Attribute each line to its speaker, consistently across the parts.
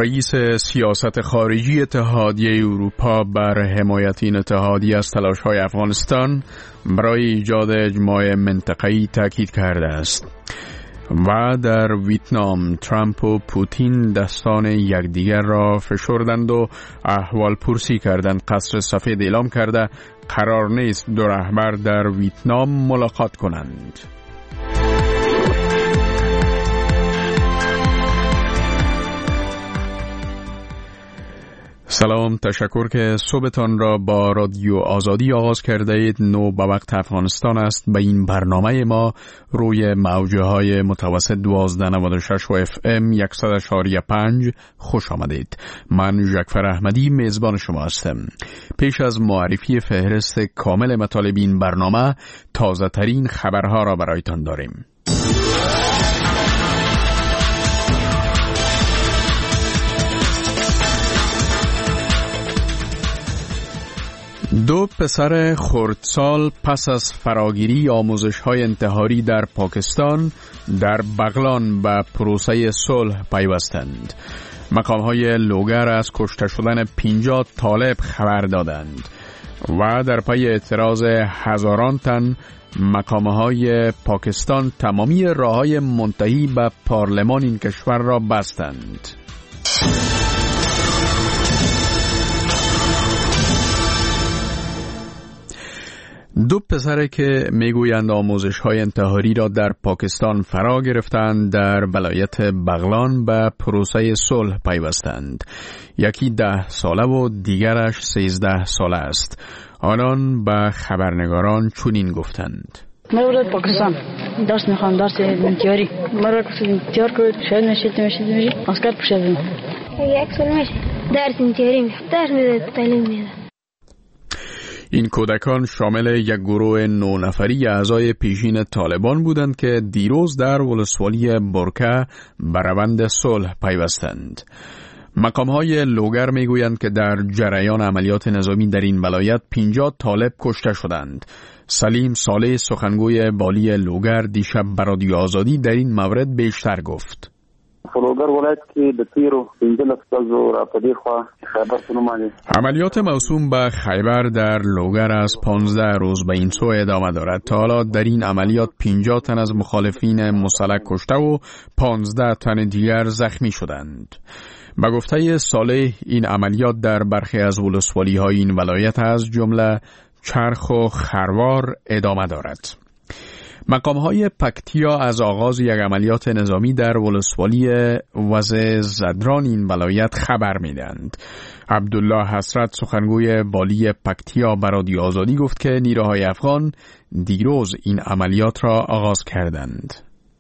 Speaker 1: رئیس سیاست خارجی اتحادیه اروپا بر حمایت این اتحادیه از تلاش‌های افغانستان برای ایجاد اجماع منطقه‌ای تاکید کرده است. و در ویتنام ترامپ و پوتین دستان یکدیگر را فشردند و احوال پرسی کردند. قصر سفید اعلام کرده قرار نیست دو رهبر در ویتنام ملاقات کنند. سلام، تشکر که صبحتان را با رادیو آزادی آغاز کرده اید. نو به وقت افغانستان است. به این برنامه ما روی موجه های متوسط 1296 و FM 100.5 خوش آمدید. من ژکفر احمدی میزبان شما هستم. پیش از معرفی فهرست کامل مطالب این برنامه، تازه ترین خبرها را برایتان داریم. دو پسر خردسال پس از فراگیری آموزش‌های انتحاری در پاکستان در بغلان به پروسه صلح پیوستند. مقام‌های لوگر از کشته شدن 50 طالب خبر دادند و در پی اعتراض هزاران تن مقام‌های پاکستان تمامی راه‌های منتهی به پارلمان این کشور را بستند. دو پسر که میگویند آموزش‌های انتحاری را در پاکستان فرا گرفتند در ولایت بغلان به پروسه صلح پیوستند. یکی 10 ساله و دیگرش 13 ساله است. آنان به خبرنگاران چنین گفتند:
Speaker 2: من ولد پاکستان درس میخوام، درس انتحاری. مرا انتحار کرد، شاید نشید عسکر پوشیدم.
Speaker 3: 1 سال میشه درس انتحاری میخوام، درس میده، تعلیم میده.
Speaker 1: این کودکان شامل یک گروه 9 نفری اعضای پیشین طالبان بودند که دیروز در ولسوالی برکه به روند صلح پیوستند. مقام‌های لوگر میگویند که در جریان عملیات نظامی در این ولایت 50 طالب کشته شدند. سلیم صالح، سخنگوی والی لوگر، دیشب به رادیو آزادی در این مورد بیشتر گفت.
Speaker 4: لوگر ولایت کې د تیرو 15 ورځو را پدې خوا خیبر سنومانه
Speaker 1: عملیات موسوم به خیبر در لوگر از 15 روز به این سو ادامه دارد. تا حالا در این عملیات 50 تن از مخالفین مسلح کشته و 15 تن دیگر زخمی شدند. به گفته صالح این عملیات در برخی از ولسوالی های این ولایت از جمله چرخ و خروار ادامه دارد. مقام‌های پکتیا از آغاز یک عملیات نظامی در ولسوالی وزه زدران این ولایت خبر می‌دهند. عبدالله حسرت، سخنگوی والی پکتیا، به رادیو آزادی گفت که نیروهای افغان دیروز این عملیات را آغاز کردند.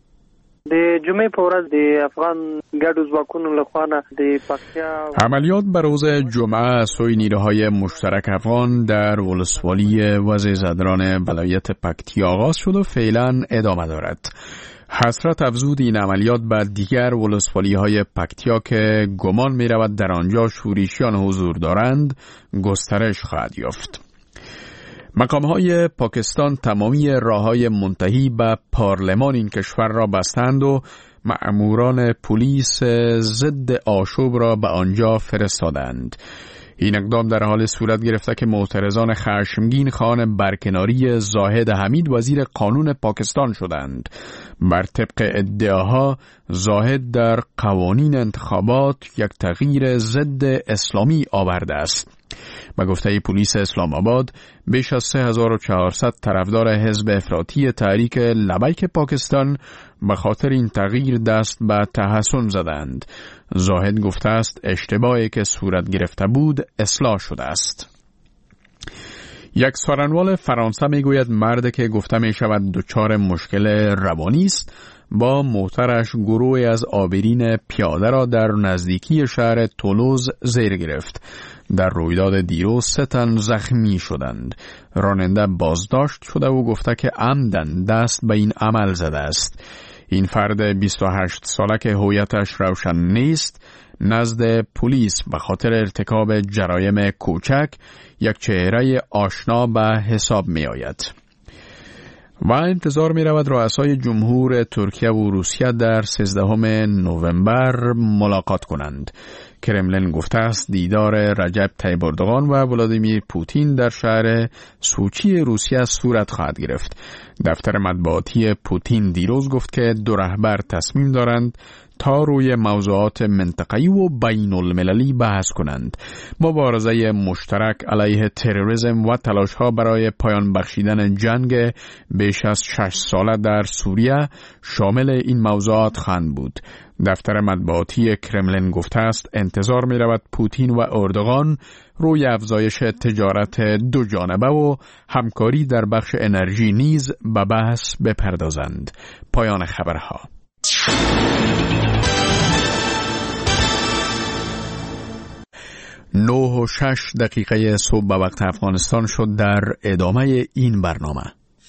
Speaker 5: د جمعې په ورځ د افغان ګډو ځواکونو لخوا د پکتیا
Speaker 1: عملیات بر روز جمعه سوی نیروهای مشترک افغان در ولسوالی وزه زدران ولایت پکتیا آغاز شد و فعلا ادامه دارد. حسرت افزود این عملیات بر دیگر ولسوالی های پکتیا که گمان می رود در آنجا شورشیان حضور دارند گسترش خواهد یافت. مقام‌های پاکستان تمامی راه‌های منتهی به پارلمان این کشور را بستند و مأموران پلیس ضد آشوب را به آنجا فرستادند. این اقدام در حال صورت گرفته که معترضان خشمگین خواهان برکناری زاهد حمید وزیر قانون پاکستان شدند. بر طبق ادعاها زاهد در قوانین انتخابات یک تغییر ضد اسلامی آورده است. به گفته پلیس اسلام آباد بیش از 3400 طرفدار حزب افراطی تحریک لبیک پاکستان به خاطر این تغییر دست به تحسن زدند. زاهد گفته است اشتباهی که صورت گرفته بود اصلاح شده است. یک سخنران فرانسه میگوید مرد که گفته می شود دچار مشکل روانی است با موترش گروهی از آبرین پیاده را در نزدیکی شهر تولوز زیر گرفت. در رویداد دیروز 3 تن زخمی شدند. راننده بازداشت شده و گفته که عمدن دست به این عمل زده است. این فرد 28 ساله که هویتش روشن نیست نزد پلیس به خاطر ارتکاب جرایم کوچک یک چهره آشنا به حساب می آید. و انتظار می رود رؤسای جمهور ترکیه و روسیه در 13 نوامبر ملاقات کنند. کرملین گفته است دیدار رجب طیب اردوغان و ولادیمیر پوتین در شهر سوچی روسیه صورت خواهد گرفت. دفتر مطبوعاتی پوتین دیروز گفت که دو رهبر تصمیم دارند تا روی موضوعات منطقه‌ای و بین المللی بحث کنند. مبارزه مشترک علیه تروریسم و تلاش‌ها برای پایان بخشیدن جنگ بیش از 6 ساله در سوریه شامل این موضوعات خواهند بود. دفتر مطبوعاتی کرملین گفته است انتظار می‌رود پوتین و اردوغان روی افزایش تجارت دو جانبه و همکاری در بخش انرژی نیز به بحث بپردازند. پایان خبرها. 9:06 صبح به وقت افغانستان شد. در ادامه این برنامه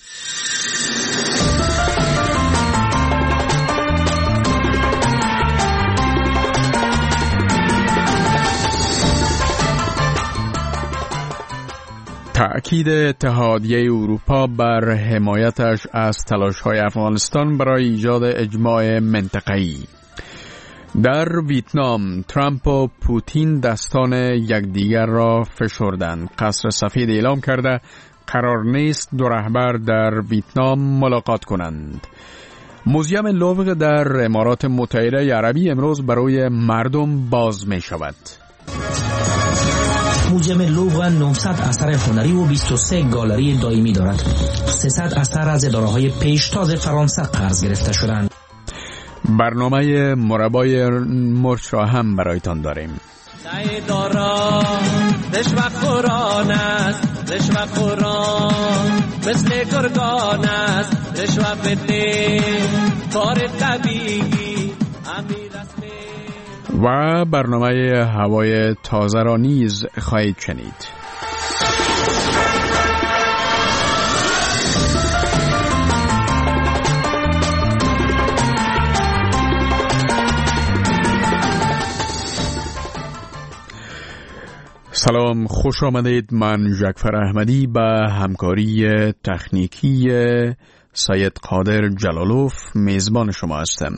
Speaker 1: تأکید اتحادیه اروپا بر حمایتش از تلاش‌های افغانستان برای ایجاد اجماع منطقه‌ای. در ویتنام ترامپ و پوتین دستان یکدیگر را فشردند. قصر سفید اعلام کرده قرار نیست دو رهبر در ویتنام ملاقات کنند. موزیم لوور در امارات متحده عربی امروز برای مردم باز می شود.
Speaker 6: موزیم لوور 900 اثر هنری و 23 گالری دائمی دارد. 300 اثر از اداره‌های پیشتاز فرانسه قرض گرفته شدند.
Speaker 1: برنامه مربای مرچ را هم برایتان داریم.
Speaker 7: رشوه خوران است، رشوه خوران مثل گرگان است، رشوه بده کار طبیعی امیر است.
Speaker 1: و برنامه هوای تازه را نیز خواهید شنید. سلام، خوش آمدید. من جعفر احمدی به همکاری تکنیکی سید قادر جلالوف میزبان شما هستم.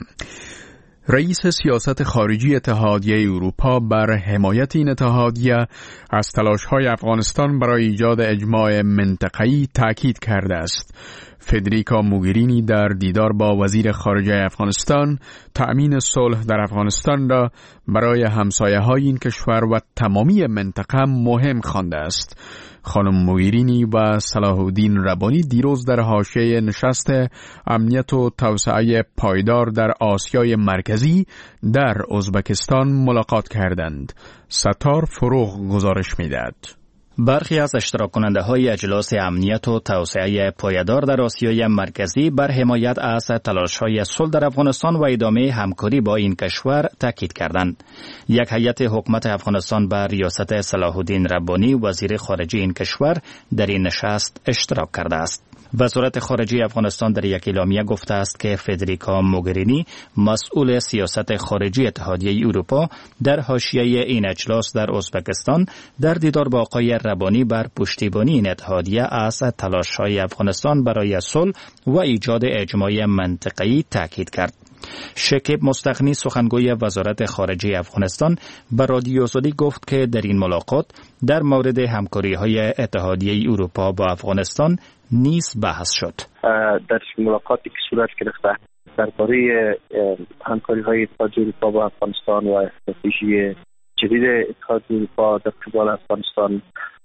Speaker 1: رئیس سیاست خارجی اتحادیه اروپا بر حمایت این اتحادیه از تلاش‌های افغانستان برای ایجاد اجماع منطقه‌ای تاکید کرده است. فدریکا موگرینی در دیدار با وزیر خارجه افغانستان تأمین صلح در افغانستان را برای همسایه‌های این کشور و تمامی منطقه مهم خوانده است. خانم موگرینی و صلاح الدین ربانی دیروز در حاشیه نشست امنیت و توسعه پایدار در آسیای مرکزی در ازبکستان ملاقات کردند. ستار فروغ گزارش می‌دهد.
Speaker 8: برخی از اشتراک کننده های اجلاس امنیت و توسعه پایدار در آسیای مرکزی بر حمایت از تلاش های صلح در افغانستان و ادامه همکاری با این کشور تاکید کردند. یک هیئت حکومت افغانستان بر ریاست صلاح الدین ربانی وزیر خارجه این کشور در این نشست اشتراک کرده است. وزارت خارجه افغانستان در یک اعلامیه گفته است که فدریکا موگرینی مسئول سیاست خارجی اتحادیه اروپا در حاشیه این اجلاس در ازبکستان در دیدار با آقای ربانی بر پشتیبانی این اتحادیه از تلاش‌های افغانستان برای صلح و ایجاد اجماع منطقه‌ای تاکید کرد. شکیب مستغنی سخنگوی وزارت خارجه افغانستان به رادیو آزادی گفت که در این ملاقات در مورد همکاری‌های اتحادیه اروپا با افغانستان نیز بحث شد.
Speaker 4: در ملاقاتی که صورت گرفته درباره همکاری‌های اتحادیه اروپا با افغانستان و استراتژی جدید اتحادیه اروپا در قبال افغانستان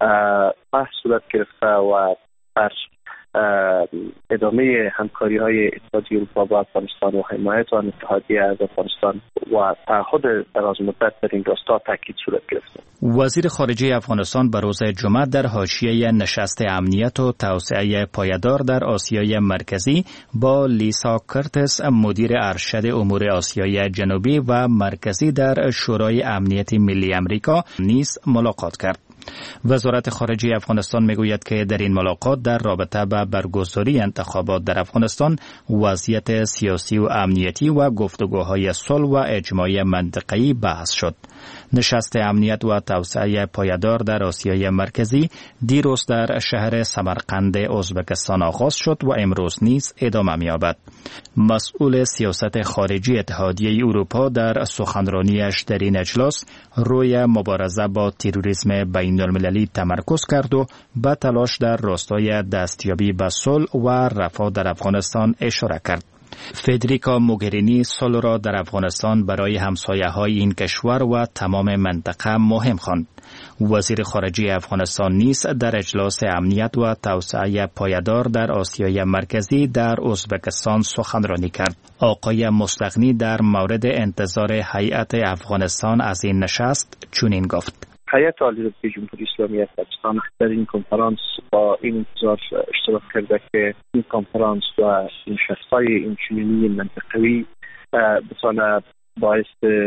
Speaker 4: بحث صورت گرفته و بر ادامه همکاری‌های اتحادیه اروپا با افغانستان و حمایت آن اتحادیه از افغانستان و تعهد دراز مدت در این راستا تاکید صورت گرفته.
Speaker 8: وزیر خارجه افغانستان به روز جمعه در حاشیه نشست امنیت و توسعه پایدار در آسیای مرکزی با لیسا کرتس مدیر ارشد امور آسیای جنوبی و مرکزی در شورای امنیت ملی امریکا نیز ملاقات کرد. وزارت خارجه افغانستان میگوید که در این ملاقات در رابطه با برگزاری انتخابات در افغانستان وضعیت سیاسی و امنیتی و گفتگوهای صلح و اجماع منطقه‌ای بحث شد. نشست امنیت و توسعه پایدار در آسیای مرکزی دیروز در شهر سمرقند ازبکستان آغاز شد و امروز نیز ادامه می‌یابد. مسئول سیاست خارجی اتحادیه اروپا در سخنرانیش در این اجلاس روی مبارزه با تروریسم بین‌المللی تمرکز کرد و به تلاش در راستای دستیابی به صلح و رفاه در افغانستان اشاره کرد. فدریکا موگرینی صلح را در افغانستان برای همسایه‌های این کشور و تمام منطقه مهم خواند. وزیر خارجه افغانستان نیز در اجلاس امنیت و توسعه پایدار در آسیای مرکزی در ازبکستان سخنرانی کرد. آقای مستغنی در مورد انتظار هیئت افغانستان از این نشست چنین گفت:
Speaker 4: هیئت عالی جمهوری اسلامی افغانستان در این کنفرانس با این انتظار اشتراک کرده که این کنفرانس و نشست‌های اینچنینی منطقوی بتواند باعث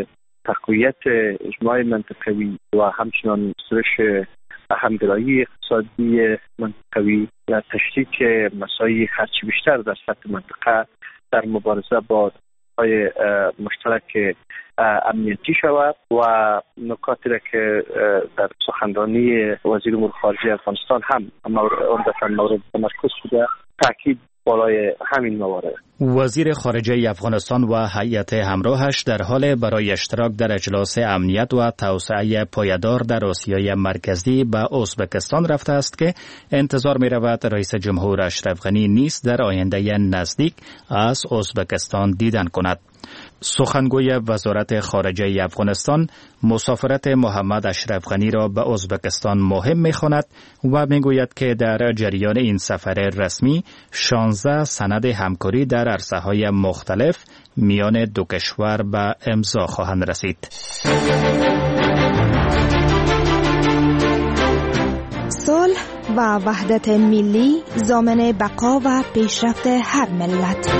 Speaker 4: تقویت اجماع منطقوی و همچنان سرش همگرایی اقتصادی منطقوی و تشریک مسائل هرچی بیشتر در سطح منطقه در مبارزه با های مشترک امنیتی شود و نکاتی را که در سخنرانی وزیر امور خارجه افغانستان هم عمدتاً مورد تمرکز بوده تاکید بالای همین موارد.
Speaker 8: وزیر خارجه افغانستان و هیئت همراهش در حال برای اشتراک در اجلاس امنیت و توسعه پایدار در آسیای مرکزی به ازبکستان رفته است که انتظار می رود رئیس جمهور اشرف غنی نیز در آینده نزدیک از ازبکستان دیدن کند. سخنگوی وزارت خارجه افغانستان مسافرت محمد اشرف غنی را به ازبکستان مهم می‌خواند و میگوید که در جریان این سفر رسمی 16 سند همکاری در عرصه‌های مختلف میان دو کشور به امضا خواهند رسید.
Speaker 9: صلح و وحدت ملی ضامن بقا و پیشرفت هر ملت.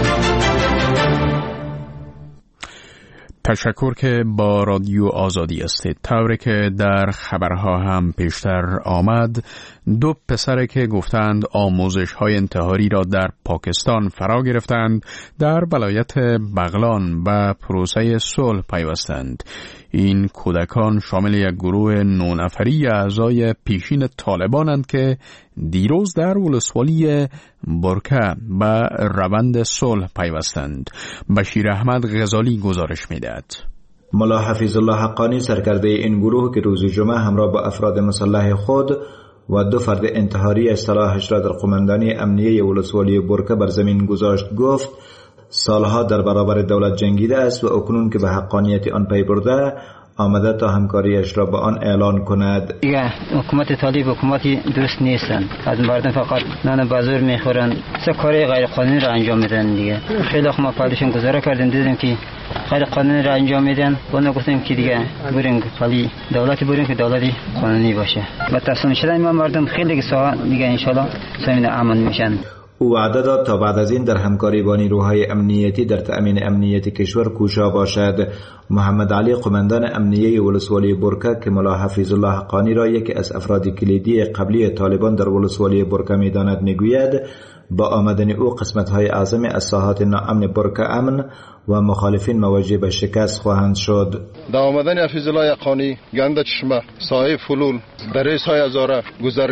Speaker 1: تشکر که با رادیو آزادی هستید. طوری که در خبرها هم پیشتر آمد، دو پسر که گفتند آموزش های انتحاری را در پاکستان فرا گرفتند در ولایت بغلان به پروسه صلح پیوستند. این کودکان شامل یک گروه 9 نفری اعضای پیشین طالبانند که دیروز در ولسوالی برکه به روند صلح پیوستند. بشیر احمد غزالی گزارش می‌دهد.
Speaker 10: ملا حفیظ الله حقانی سرکرده این گروه که روز جمعه همراه با افراد مسلح خود و 2 فرد انتحاری اصطلاحش را در قماندانی امنیه ولسوالی برکه بر زمین گذاشت گفت سالها در برابر دولت جنگیده است و اکنون که به حقانیت آن پی برده آمده تا همکاریش را با آن اعلان کند.
Speaker 11: دیگه حکومت طالب حکومتی درست نیستند. از مردم فقط نان بازور میخورن، سه کار غیر قانونی را انجام میدن دیگه. خیلی وقت ما پالیشون گزاره کردیم دیدیم که غیر قانونی را انجام میدن. اون گفتیم که دیگه بریم ولی دولتی بریم که دولتی قانونی باشه. و تصمیم شدن ما مردم خیلی ساعت دیگه ان شاء الله زمین امن میشن.
Speaker 10: او وعده داد تا بعد از این در همکاری با نیروهای امنیتی در تأمین امنیت کشور کوشا باشد. محمد علی قماندان امنیه ولسوالی برکه که ملا حفیظ الله حقانی را یکی از افراد کلیدی قبلی طالبان در ولسوالی برکه می‌داند میگوید با آمدن او قسمت‌های اعظم از ساحات ناامن برکه امن و مخالفین مواجه به شکست خواهند شد.
Speaker 12: با آمدن حفیظ الله حقانی گند چشمه سایه فلول دره سایه هزاره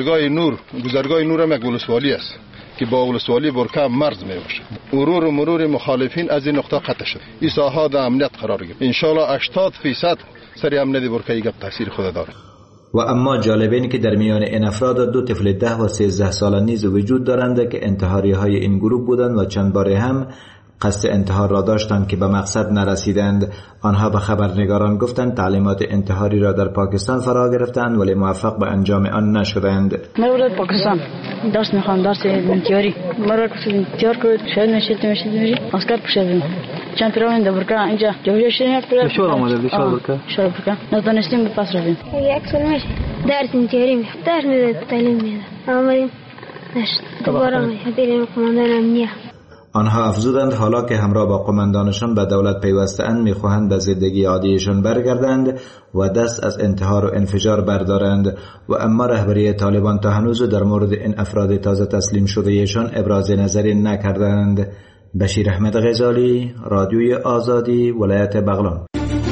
Speaker 12: گذرگاه نور هم یک ولسوالی است که با ولسوالی برکه مرز می باشه. مرور و مرور مخالفین از این نقطه قطع شد. این ساحه در امنیت قرار گرفت. ان شاء الله 80% سری امنیت برکه گپ تاثیر خود داره.
Speaker 10: و اما جالب اینه که در میان این افراد 2 طفل 10 و 13 ساله نیز وجود دارند که انتحاری های این گروه بودند و چند باره هم قصد انتحار را داشتند که به مقصد نرسیدند. آنها به خبرنگاران گفتند تعلیمات انتحاری را در پاکستان فرا گرفتند ولی موفق به انجام آن نشدند.
Speaker 2: من در پاکستان درس میخوام، درس انتحاری. مرا کسی انتحار کرد، شاید نشید اسکر پوشیدم. چند پیران در برکه اینجا جویا شدیم.
Speaker 5: شور آمده برکه.
Speaker 2: شور برکه. نتونستیم به پس رویم.
Speaker 3: یک سال میشه درس انتحاری میخوام. درس میده تعلیم میده. آمدیم نشد. دوباره میشه بریم قماندان امنیه.
Speaker 10: آنها افزودند حالا که همراه با قماندانشان به دولت پیوسته‌اند می‌خواهند به زندگی عادیشان برگردند و دست از انتحار و انفجار بردارند و اما رهبری طالبان تا هنوز در مورد این افراد تازه تسلیم شده‌شان ابراز نظری نکردند. بشیر احمد غزالی، رادیوی آزادی، ولایت بغلان.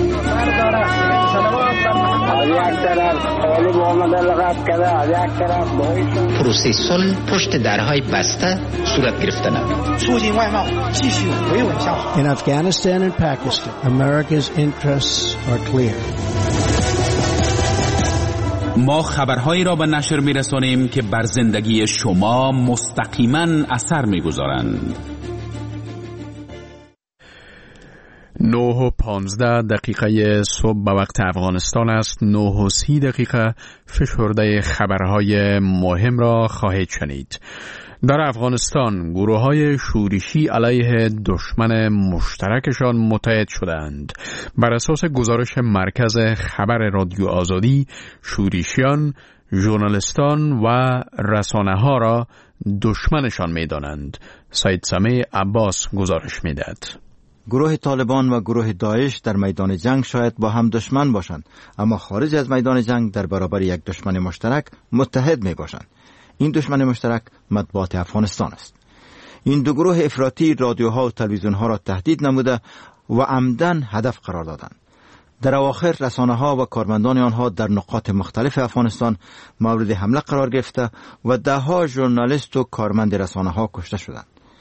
Speaker 13: پروسه صلح پشت درهای بسته صورت گرفته نمود.
Speaker 14: In Afghanistan and Pakistan, America's interests are clear.
Speaker 15: ما خبرهایی را به نشر می‌رسانیم که بر زندگی شما مستقیما اثر می‌گذارند.
Speaker 1: 9:15 صبح به وقت افغانستان است. 9:30 فشرده خبرهای مهم را خواهید شنید. در افغانستان گروه‌های شورشی علیه دشمن مشترکشان متحد شدند. بر اساس گزارش مرکز خبر رادیو آزادی، شورشیان ژورنالیستان و رسانه‌ها را دشمنشان می‌دانند. سید سمیع عباس گزارش می‌دهد.
Speaker 16: گروه طالبان و گروه داعش در میدان جنگ شاید با هم دشمن باشند، اما خارج از میدان جنگ در برابر یک دشمن مشترک متحد می باشند. این دشمن مشترک مطبوعات افغانستان است. این دو گروه افراطی رادیوها و تلویزیونها را تهدید نموده و عمدن هدف قرار دادند. در اواخر رسانه‌ها و کارمندان آنها در نقاط مختلف افغانستان مورد حمله قرار گرفته و ده‌ها ژورنالیست و کارمند رسانه‌ها کشته شدند.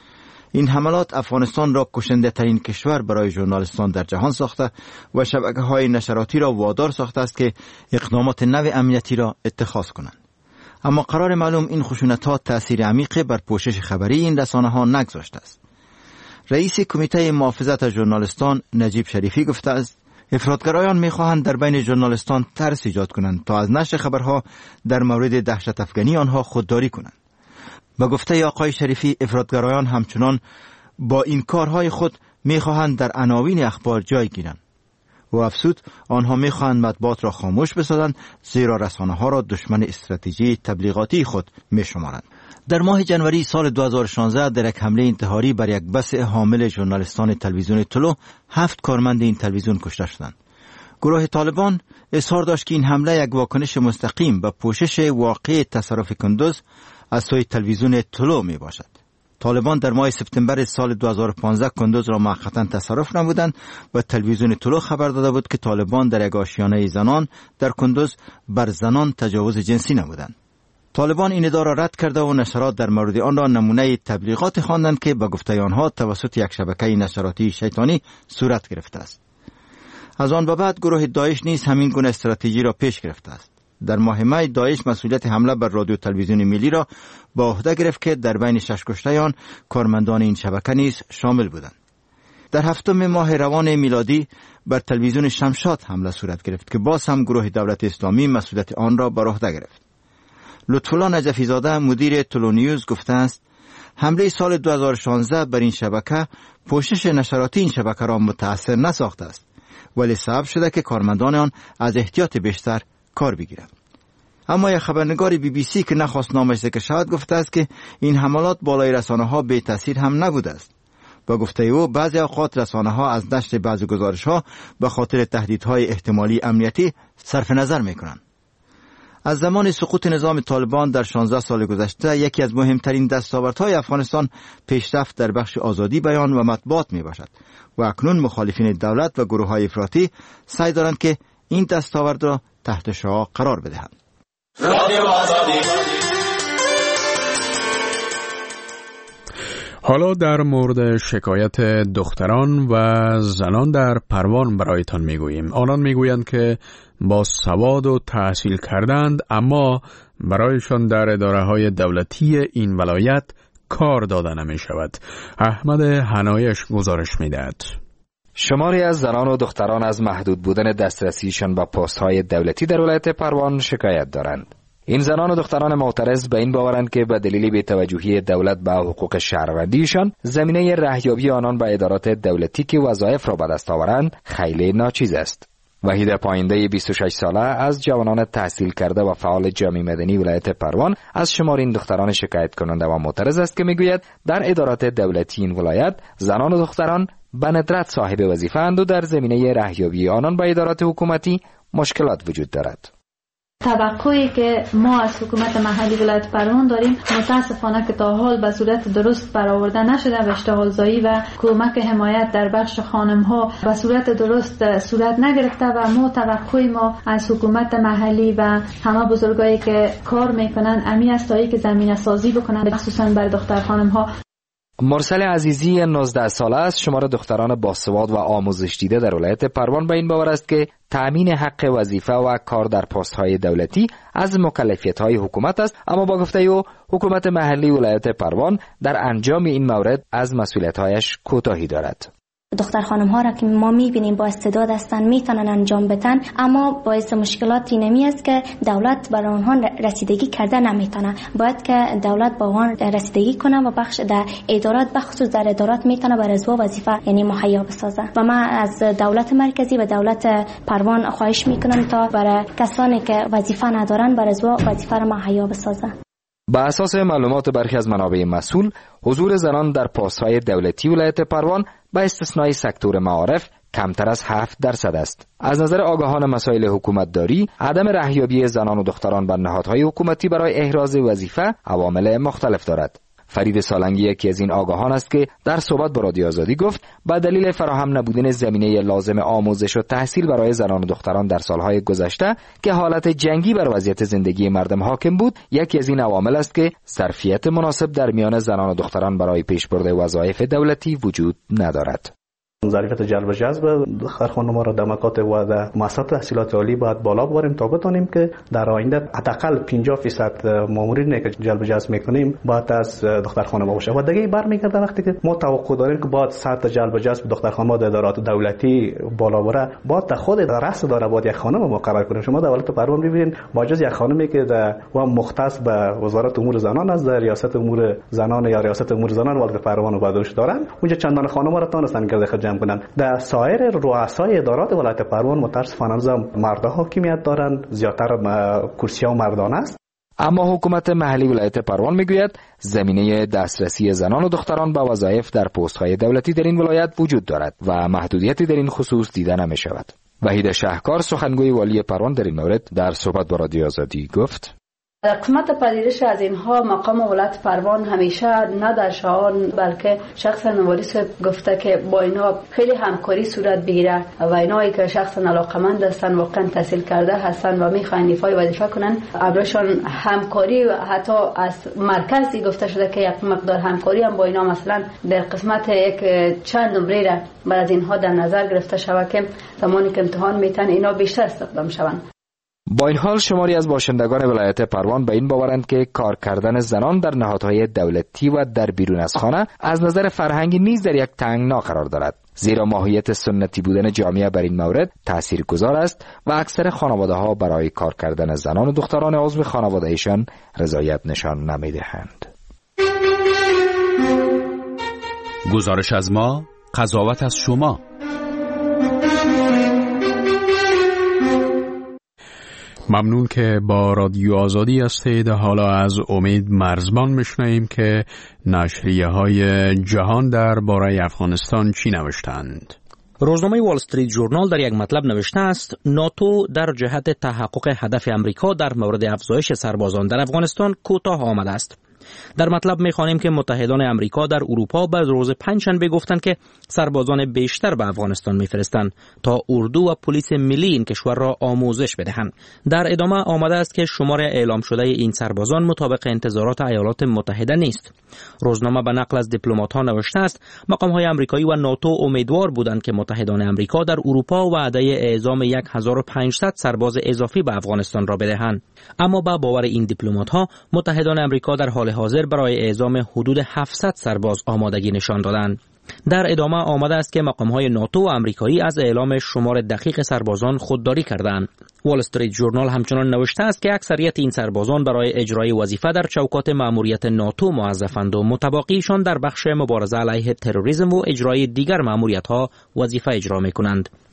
Speaker 16: این حملات افغانستان را کشنده ترین کشور برای ژورنالیستان در جهان ساخته و شبکه‌های نشراتی را وادار ساخته است که اقدامات نو امنیتی را اتخاذ کنند. اما قرار معلوم این خشونت‌ها تأثیر عمیق بر پوشش خبری این رسانه‌ها نگذاشته است. رئیس کمیته محافظت از ژورنالیستان نجیب شریفی گفته است افراطگرایان می‌خواهند در بین ژورنالیستان ترس ایجاد کنند تا از نشر خبرها در مورد دهشت افکنی آنها خودداری کنند. با گفته آقای شریفی افراطگرایان همچنان با این کارهای خود می‌خواهند در عناوین اخبار جای گیرند و افزود آنها می‌خواهند مطبوعات را خاموش بسازند، زیرا رسانه‌ها را دشمن استراتژی تبلیغاتی خود می‌شمارند. در ماه جنوری سال 2016 در یک حمله انتحاری بر یک بس حامل ژورنالیستان تلویزیون طلوع 7 کارمند این تلویزیون کشته شدند. گروه طالبان اصرار داشت که این حمله یک واکنش مستقیم به پوشش واقع تصرف کندوز از سوی تلویزیون طلوع می باشد. طالبان در ماه سپتامبر سال 2015 کندوز را موقتا تصرف نمودند و تلویزیون طلوع خبر داده بود که طالبان در یک آشیانه زنان در کندوز بر زنان تجاوز جنسی نمودند. طالبان این ادعا را رد کرده و نشرات در مورد آن را نمونه تبلیغات خواندند که به گفته آنها توسط یک شبکه نشراتی شیطانی صورت گرفته است. از آن به بعد گروه داعش نیز همین گونه استراتژی را پیش گرفته است. در ماه می داعش مسئولیت حمله بر رادیو تلویزیون ملی را به عهده گرفت که در بین 6 کشته آن کارمندان این شبکه نیز شامل بودند. در 7 ماه روان میلادی بر تلویزیون شمشاد حمله صورت گرفت که باز هم گروه دولت اسلامی مسئولیت آن را بر عهده گرفت. لطفالله نجفی زاده مدیر طلوع نیوز گفته است حمله سال 2016 بر این شبکه پوشش نشراتی این شبکه را متأثر نساخته است، ولی سبب شده که کارمندان آن از احتیاط بیشتر کار بگیرند. اما یک خبرنگار BBC که نخواست نامش ذکر شود گفته است که این حملات بالای رسانه‌ها بی تاثیر هم نبوده است. با گفته او بعضی اوقات رسانه‌ها از نشر بعضی گزارش‌ها به خاطر تهدیدهای احتمالی امنیتی صرف نظر می‌کنند. از زمان سقوط نظام طالبان در 16 سال گذشته یکی از مهمترین دستاوردهای افغانستان پیشرفت در بخش آزادی بیان و مطبوعات میباشد و اکنون مخالفین دولت و گروه‌های افراطی سعی دارند که این دستاورد را تحت شعاع قرار بدهند.
Speaker 1: حالا در مورد شکایت دختران و زنان در پروان برایتان میگوییم. آنان میگویند که با سواد و تحصیل کردند اما برایشان در اداره‌های دولتی این ولایت کار داده نمی شود. احمد حنایش گزارش میدهد.
Speaker 17: شماری از زنان و دختران از محدود بودن دسترسیشان به پست‌های دولتی در ولایت پروان شکایت دارند. این زنان و دختران معترض به این باورند که به دلیل بی‌توجهی دولت به حقوق شهروندیشان زمینه رهیابی آنان به ادارات دولتی که وظایف را به دست آورند خیلی ناچیز است. وحید پاینده 26 ساله از جوانان تحصیل کرده و فعال جامعه مدنی ولایت پروان از شمار این دختران شکایت کننده و معترض است که میگوید در ادارات دولتی این ولایت زنان و دختران به ندرت صاحب وظیفه اند و در زمینه رهیابی آنان به ادارات حکومتی مشکلات وجود دارد.
Speaker 18: توقعی که ما از حکومت محلی ولایت پروان داریم متاسفانه که تا حال به صورت درست برآورده نشده و اشتغالزایی و کمک حمایت در بخش خانم‌ها به صورت درست صورت نگرفته و ما از حکومت محلی و همه بزرگایی که کار میکنن امی است که زمینه سازی بکنن خصوصا بر دختر خانم‌ها.
Speaker 17: مرسل عزیزی 19 ساله است شمار دختران باسواد و آموزش دیده در ولایت پروان به این باور است که تأمین حق وظیفه و کار در پست‌های دولتی از مکلفیت‌های حکومت است، اما با گفته او حکومت محلی ولایت پروان در انجام این مورد از مسئولیت‌هایش کوتاهی دارد.
Speaker 19: دختر خانم ها را که ما میبینیم با استعداد هستن میتونن انجام بدن، اما باعث مشکلات اینمی است که دولت برای آنها رسیدگی کرده نمیتونه. باید که دولت با آنها رسیدگی کنه و بخش در ادارات بخصوص در ادارات میتونه بر ازوا وظیفه یعنی مهیا بسازه. و من از دولت مرکزی و دولت پروان خواهش میکنم تا برای کسانی که وظیفه ندارن بر ازوا وظیفه را مهیا بسازه.
Speaker 17: با اساس معلومات برخی از منابع مسئول، حضور زنان در پست‌های دولتی ولایت پروان با استثنای سکتور معارف کمتر از 7% است. از نظر آگاهان مسائل حکومتداری، عدم رهیابی زنان و دختران بر نهادهای حکومتی برای احراز وظیفه عوامل مختلف دارد. فرید سالنگی یکی از این آگاهان است که در صحبت با رادیو آزادی گفت با دلیل فراهم نبودن زمینه لازم آموزش و تحصیل برای زنان و دختران در سالهای گذشته که حالت جنگی بر وضعیت زندگی مردم حاکم بود، یکی از این عوامل است که ظرفیت مناسب در میان زنان و دختران برای پیشبرد وظایف دولتی وجود ندارد.
Speaker 20: ظرفیت جلب و جذب دختر خانم‌ها را در مکاتب و در مؤسسات تحصیلات عالی باید بالا ببریم تا بتونیم که در آینده حداقل 50% مامورینی که جلب و جذب میکنیم باید از دختر خانم‌ها باشه. و دیگه برمیگرده وقتی که ما توقع داریم که باید سطح جلب و جذب دختر خانم‌ها در ادارات دولتی بالا بره، باید خود رأس اداره باید یک خانم مقرر کنیم. شما در ولایت پروان ببینید با جز یک خانمی که در و مختص به وزارت امور زنان از در ریاست امور زنان یا ریاست امور زنان ولایت پروان و بعدش دارن، اونجا چندان خانم‌ها را تونستن که جمع کنن. در سایر رؤسای ادارات ولایت پروان متأسفانه مردها حاکمیت دارند، زیاتر کرسی‌ها مردانه است.
Speaker 17: اما حکومت محلی ولایت پروان میگوید زمینه دسترسی زنان و دختران به وظایف در پست‌های دولتی در این ولایت وجود دارد و محدودیتی در این خصوص دیده نمی‌شود. وحید شهکار سخنگوی والی پروان در این مورد در صحبت با رادیو آزادی گفت:
Speaker 2: در قسمت پذیرش از اینها مقام ولایت پروان همیشه نه در شعان بلکه شخصا نوالیس گفته که با اینها خیلی همکاری صورت بگیره و اینایی که شخصا علاقمند هستن واقعا تحصیل کرده هستن و میخواین ایفای وظیفه کنن ابرشان همکاری و حتی از مرکزی گفته شده که یک مقدار همکاری هم با اینا مثلا در قسمت یک چند نمره را بعد از اینها در نظر گرفته شود که زمانی که امتحان میتن اینا بیشتر استخدام شوند.
Speaker 17: با این حال شماری از باشندگان ولایت پروان به این باورند که کار کردن زنان در نهادهای دولتی و در بیرون از خانه از نظر فرهنگی نیز در یک تنگنا قرار دارد، زیرا ماهیت سنتی بودن جامعه بر این مورد تاثیرگذار است و اکثر خانواده‌ها برای کار کردن زنان و دختران عضو خانواده‌شان رضایت نشان نمی‌دهند.
Speaker 15: گزارش از ما، قضاوت از شما.
Speaker 1: ممنون که با رادیو آزادی هستید. حالا از امید مرزبان میشنویم که نشریه های جهان درباره افغانستان چی نوشتند.
Speaker 6: روزنامه وال استریت ژورنال در یک مطلب نوشته است ناتو در جهت تحقق هدف امریکا در مورد افزایش سربازان در افغانستان کوتاه آمده است. در مطلب می‌خوانیم که متحدان امریکا در اروپا بعد روز پنجشنبه گفتند که سربازان بیشتر به افغانستان می‌فرستند تا اردو و پلیس ملی این کشور را آموزش بدهند. در ادامه آمده است که شمار اعلام شده این سربازان مطابق انتظارات ایالات متحده نیست. روزنامه به نقل از دیپلمات‌ها نوشته است مقام‌های آمریکایی و ناتو امیدوار بودند که متحدان امریکا در اروپا وعده اعزام 1500 سرباز اضافی به افغانستان را بدهند، اما با باور این دیپلمات‌ها متحدان امریکا در حال حاضر برای اعزام حدود 700 سرباز آمادگی نشان دادند. در ادامه آمده است که مقام‌های ناتو و آمریکایی از اعلام شمار دقیق سربازان خودداری کردند. وال استریت ژورنال همچنان نوشته است که اکثریت این سربازان برای اجرای وظیفه در چوکات مأموریت ناتو موظفند و متباقیشان در بخش مبارزه علیه تروریسم و اجرای دیگر مأموریت‌ها وظیفه اجرا می‌کنند.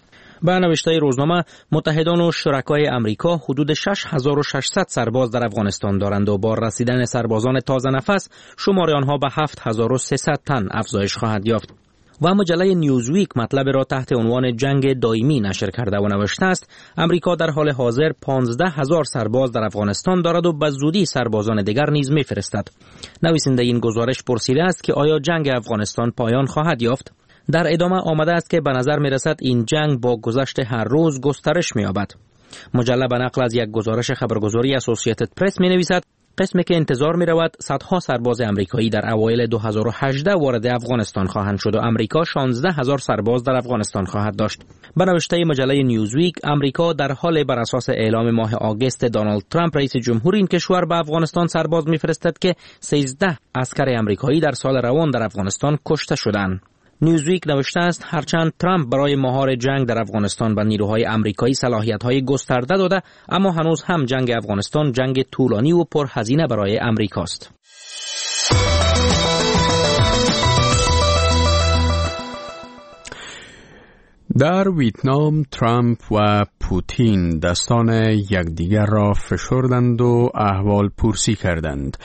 Speaker 6: به نوشته روزنامه، متحدان و شرکای امریکا حدود 6600 سرباز در افغانستان دارند و با رسیدن سربازان تازه نفس شمار آنها به 7300 تن افزایش خواهد یافت. و مجله نیوزویک مطلب را تحت عنوان جنگ دائمی نشر کرده و نوشته است امریکا در حال حاضر 15000 سرباز در افغانستان دارد و به زودی سربازان دیگر نیز می‌فرستد. نویسنده این گزارش پرسیده است که آیا جنگ افغانستان پایان خواهد یافت؟ در ادامه آمده است که به نظر می‌رسد این جنگ با گذشت هر روز گسترش می‌یابد. مجله به نقل از یک گزارش خبرگزاری اسوسییتد پرس می‌نویسد قسمی که انتظار می رود صدها سرباز امریکایی در اوایل 2018 وارد افغانستان خواهند شد و امریکا 16000 سرباز در افغانستان خواهد داشت. به نوشته مجله نیوزویک، امریکا در حال بر اساس اعلام ماه آگوست دونالد ترامپ رئیس جمهور این کشور به افغانستان سرباز می‌فرستد که 13 عسکر امریکایی در سال روان در افغانستان کشته شدند. نیوزویک نوشته است هرچند ترامپ برای مهار جنگ در افغانستان به نیروهای امریکایی صلاحیت‌های گسترده داده، اما هنوز هم جنگ افغانستان جنگ طولانی و پرهزینه برای امریکاست.
Speaker 1: در ویتنام ترامپ و پوتین دستان یکدیگر را فشردند و احوال پرسی کردند.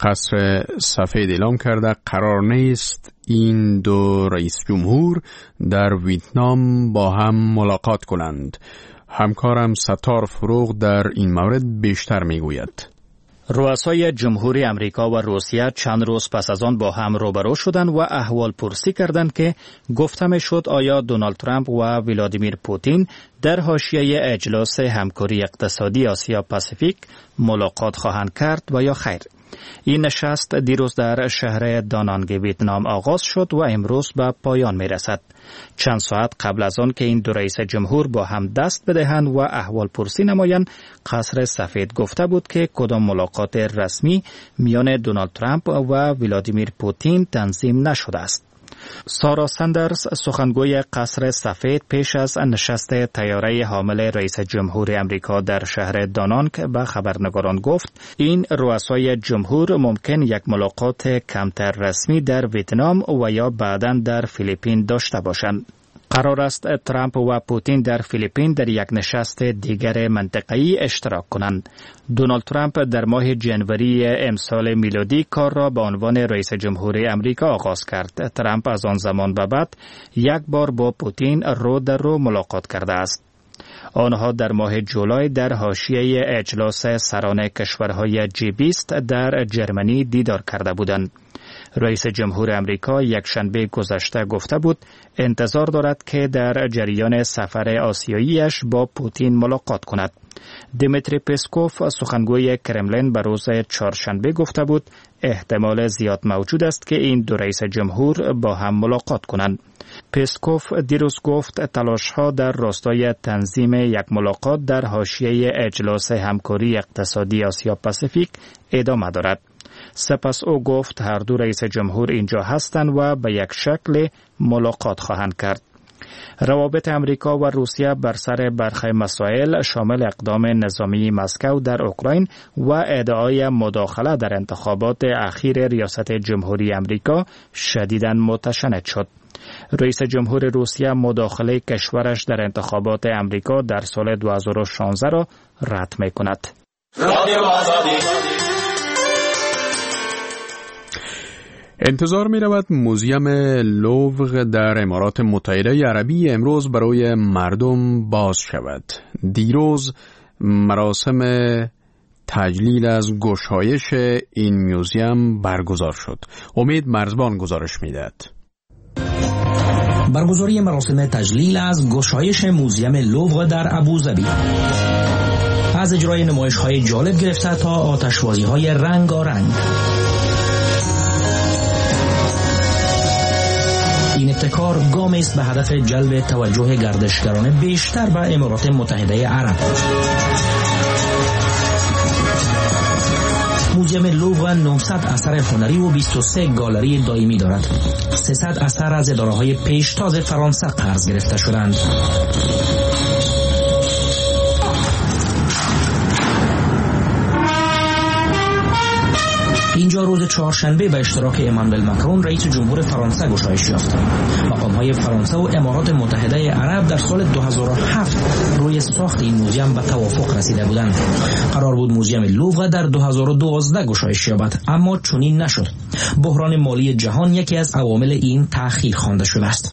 Speaker 1: قصر سفید اعلام کرده قرار نیست این دو رئیس جمهور در ویتنام با هم ملاقات کنند. همکارم ستار فروغ در این مورد بیشتر میگوید.
Speaker 8: رؤسای جمهوری امریکا و روسیه چند روز پس از آن با هم روبرو شدند و احوال پرسی کردند که گفته میشد آیا دونالد ترامپ و ولادیمیر پوتین در حاشیه اجلاس همکاری اقتصادی آسیا پاسیفیک ملاقات خواهند کرد و یا خیر. این نشست دیروز در شهر دانانگ ویتنام آغاز شد و امروز به پایان می رسد. چند ساعت قبل از آن که این دو رئیس جمهور با هم دست بدهند و احوال پرسی نمایند، قصر سفید گفته بود که کدام ملاقات رسمی میان دونالد ترامپ و ولادیمیر پوتین تنظیم نشده است. سارا سندرز، سخنگوی قصر سفید، پیش از نشست طیاره حامل رئیس جمهور امریکا در شهر دانانگ به خبرنگاران گفت این رؤسای جمهور ممکن یک ملاقات کمتر رسمی در ویتنام و یا بعداً در فیلیپین داشته باشند. قرار است ترامپ و پوتین در فیلیپین در یک نشست دیگر منطقه‌ای اشتراک کنند. دونالد ترامپ در ماه جنوری امسال میلادی کار را به عنوان رئیس جمهور امریکا آغاز کرد. ترامپ از آن زمان به بعد یک بار با پوتین رو در رو ملاقات کرده است. آنها در ماه جولای در حاشیه اجلاس سران کشورهای G20 در جرمنی دیدار کرده بودند. رئیس جمهور امریکا یک شنبه گذشته گفته بود انتظار دارد که در جریان سفر آسیاییش با پوتین ملاقات کند. دیمیتری پسکوف، سخنگوی کرملین، به روز چهارشنبه گفته بود احتمال زیاد موجود است که این دو رئیس جمهور با هم ملاقات کنند. پسکوف دیروز گفت تلاش‌ها در راستای تنظیم یک ملاقات در حاشیه اجلاس همکاری اقتصادی آسیا پاسیفیک ادامه دارد. سپس او گفت هر دو رئیس جمهور اینجا هستند و به یک شکل ملاقات خواهند کرد. روابط امریکا و روسیه بر سر برخی مسائل شامل اقدام نظامی مسکو در اوکراین و ادعای مداخله در انتخابات اخیر ریاست جمهوری امریکا شدیداً متشنج شد. رئیس جمهور روسیه مداخله کشورش در انتخابات امریکا در سال 2016 را رد می‌کند.
Speaker 1: انتظار می رود موزیم لوور در امارات متحده عربی امروز برای مردم باز شود. دیروز مراسم تجلیل از گشایش این موزیم برگزار شد. امید مرزبان گزارش می دهد.
Speaker 21: برگزاری مراسم تجلیل از گشایش موزیم لوور در ابوظبی از اجرای نمایش‌های جالب گرفته تا آتشبازی‌های رنگارنگ، این ابتکار گامی است به هدف جلب توجه گردشگران بیشتر به امارات متحده عرب. موزیم لوور 900 اثر هنری و 23 گالری دائمی دارد. 300 اثر از اداره‌های پیشتاز فرانسه قرض گرفته شدند. اینجا روز چهارشنبه به اشتراک امانوئل ماکرون رئیس جمهور فرانسه گشایش یافت. مقام‌های فرانسه و امارات متحده عرب در سال 2007 روی ساخت این موزیم به توافق رسیده بودند. قرار بود موزیم لوور در 2012 گشایش یابد، اما چنین نشد. بحران مالی جهان یکی از عوامل این تأخیر خوانده شده است.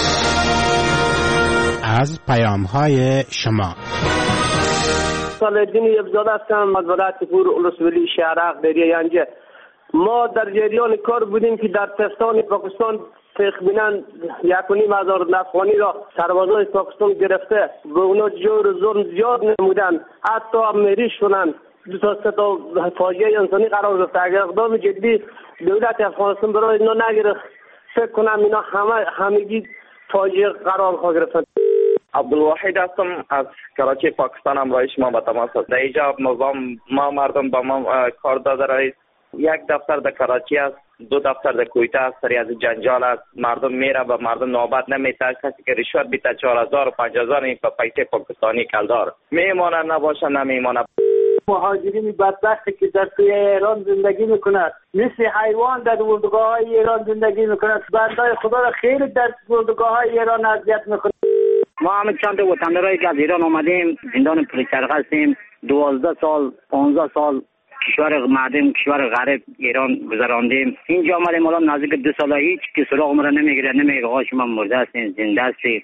Speaker 7: از پیام‌های شما.
Speaker 22: صالح‌الدین یبزاده هستم از ولایت پور ولسوالی شهرک دریای ینجه. ما در جریان کار بودیم که در تهران پاکستان تقریباً 1,500 افغانی را سربازای پاکستان گرفته، به اونا جور ظلم زیاد نمودن، حتی امری شدن، 2 تا فاجعه انسانی قرار گرفت. اگر اقدام جدی دولت افغانستان برای اینا نگرفت، فکر کنم اینا همگی فاجعه قرار خواهد گرفتن.
Speaker 23: عبدالواحد هستم از کراچی پاکستان. امروز شما با تماس است. در اینجا نظام ما مردم با ما کار داده رئیس. یک دفتر در کراچی است، 2 دفتر در کویته است. سری از جنجال است. مردم میره به مردم نوبت نمیده. کسی که رشوت بیته 4,000 و 5,000 این پیسه پاکستانی کلدار میمانه، نباشه نمیمانه.
Speaker 22: مهاجرین بدبختی که در توی ایران زندگی میکنند مثل حیوان در اردوگاه های ایران زندگی میکنند. بندای خدا را خیلی در اردوگاه های ایران اذیت میکنند.
Speaker 24: ما همه چند وطندارایی که از ایران آمدیم زندان پلیسرغ هستیم. 12 سال 15 سال کشور معدم کشور غریب ایران گذراندیم. اینجا آمدیم الان نزدیک 2 سال هیچ که سراغ ما را نمیگیره، نمیگه آقا شما مرده هستین، زنده هستید.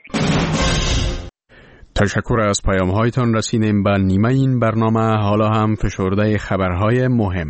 Speaker 1: تشکر از پیام‌هایتان. رسیدیم به نیمه این برنامه. حالا هم فشرده خبرهای مهم.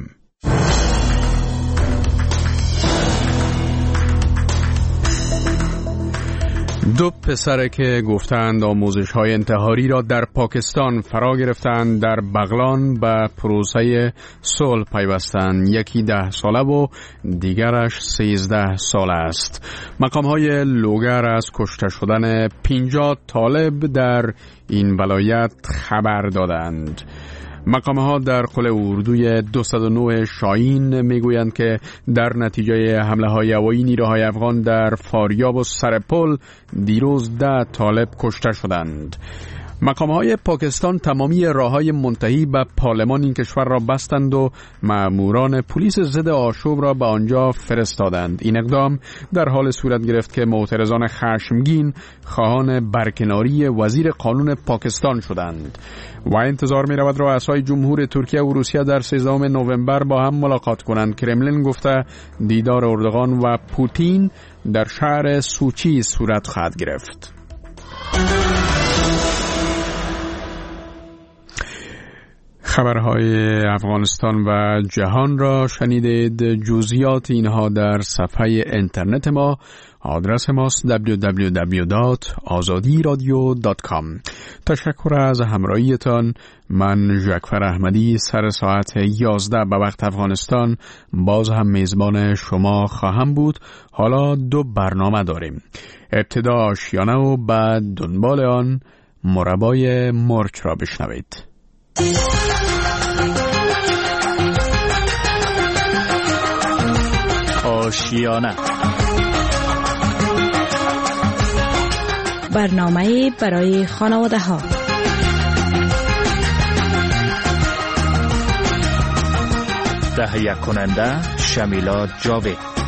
Speaker 1: دو پسر که گفتند آموزش‌های انتحاری را در پاکستان فرا گرفتند در بغلان به پروسه صلح پیوستند. یکی 10 ساله و دیگرش 13 ساله است. مقام‌های لوگر از کشته شدن 50 طالب در این ولایت خبر دادند. مقام‌ها در قلعه اردوی 209 شاهین میگویند که در نتیجه حمله‌های هوایی نیروهای افغان در فاریاب و سرپل دیروز 10 طالب کشته شدند. مقام‌های پاکستان تمامی راه‌های منتهی به پارلمان این کشور را بستند و ماموران پلیس ضد آشوب را به آنجا فرستادند. این اقدام در حال صورت گرفت که معترضان خشمگین خواهان برکناری وزیر قانون پاکستان شدند و انتظار می‌رود رؤسای جمهور ترکیه و روسیه در 13 نوامبر با هم ملاقات کنند. کرملین گفته دیدار اردوغان و پوتین در شهر سوچی صورت خواهد گرفت. خبرهای افغانستان و جهان را شنیدید. جزئیات اینها در صفحه اینترنت ما. آدرس ماست www.azadiradio.com. تشکر از همراهیتان. من ژکفر احمدی سر ساعت 11 به وقت افغانستان باز هم میزبان شما خواهم بود. حالا 2 برنامه داریم. ابتدا آشیانه و بعد دنبال آن مربای مرچ را بشنوید.
Speaker 8: آشیانه،
Speaker 9: برنامه برای خانواده ها.
Speaker 8: تهیه کننده شمیلا جاوید.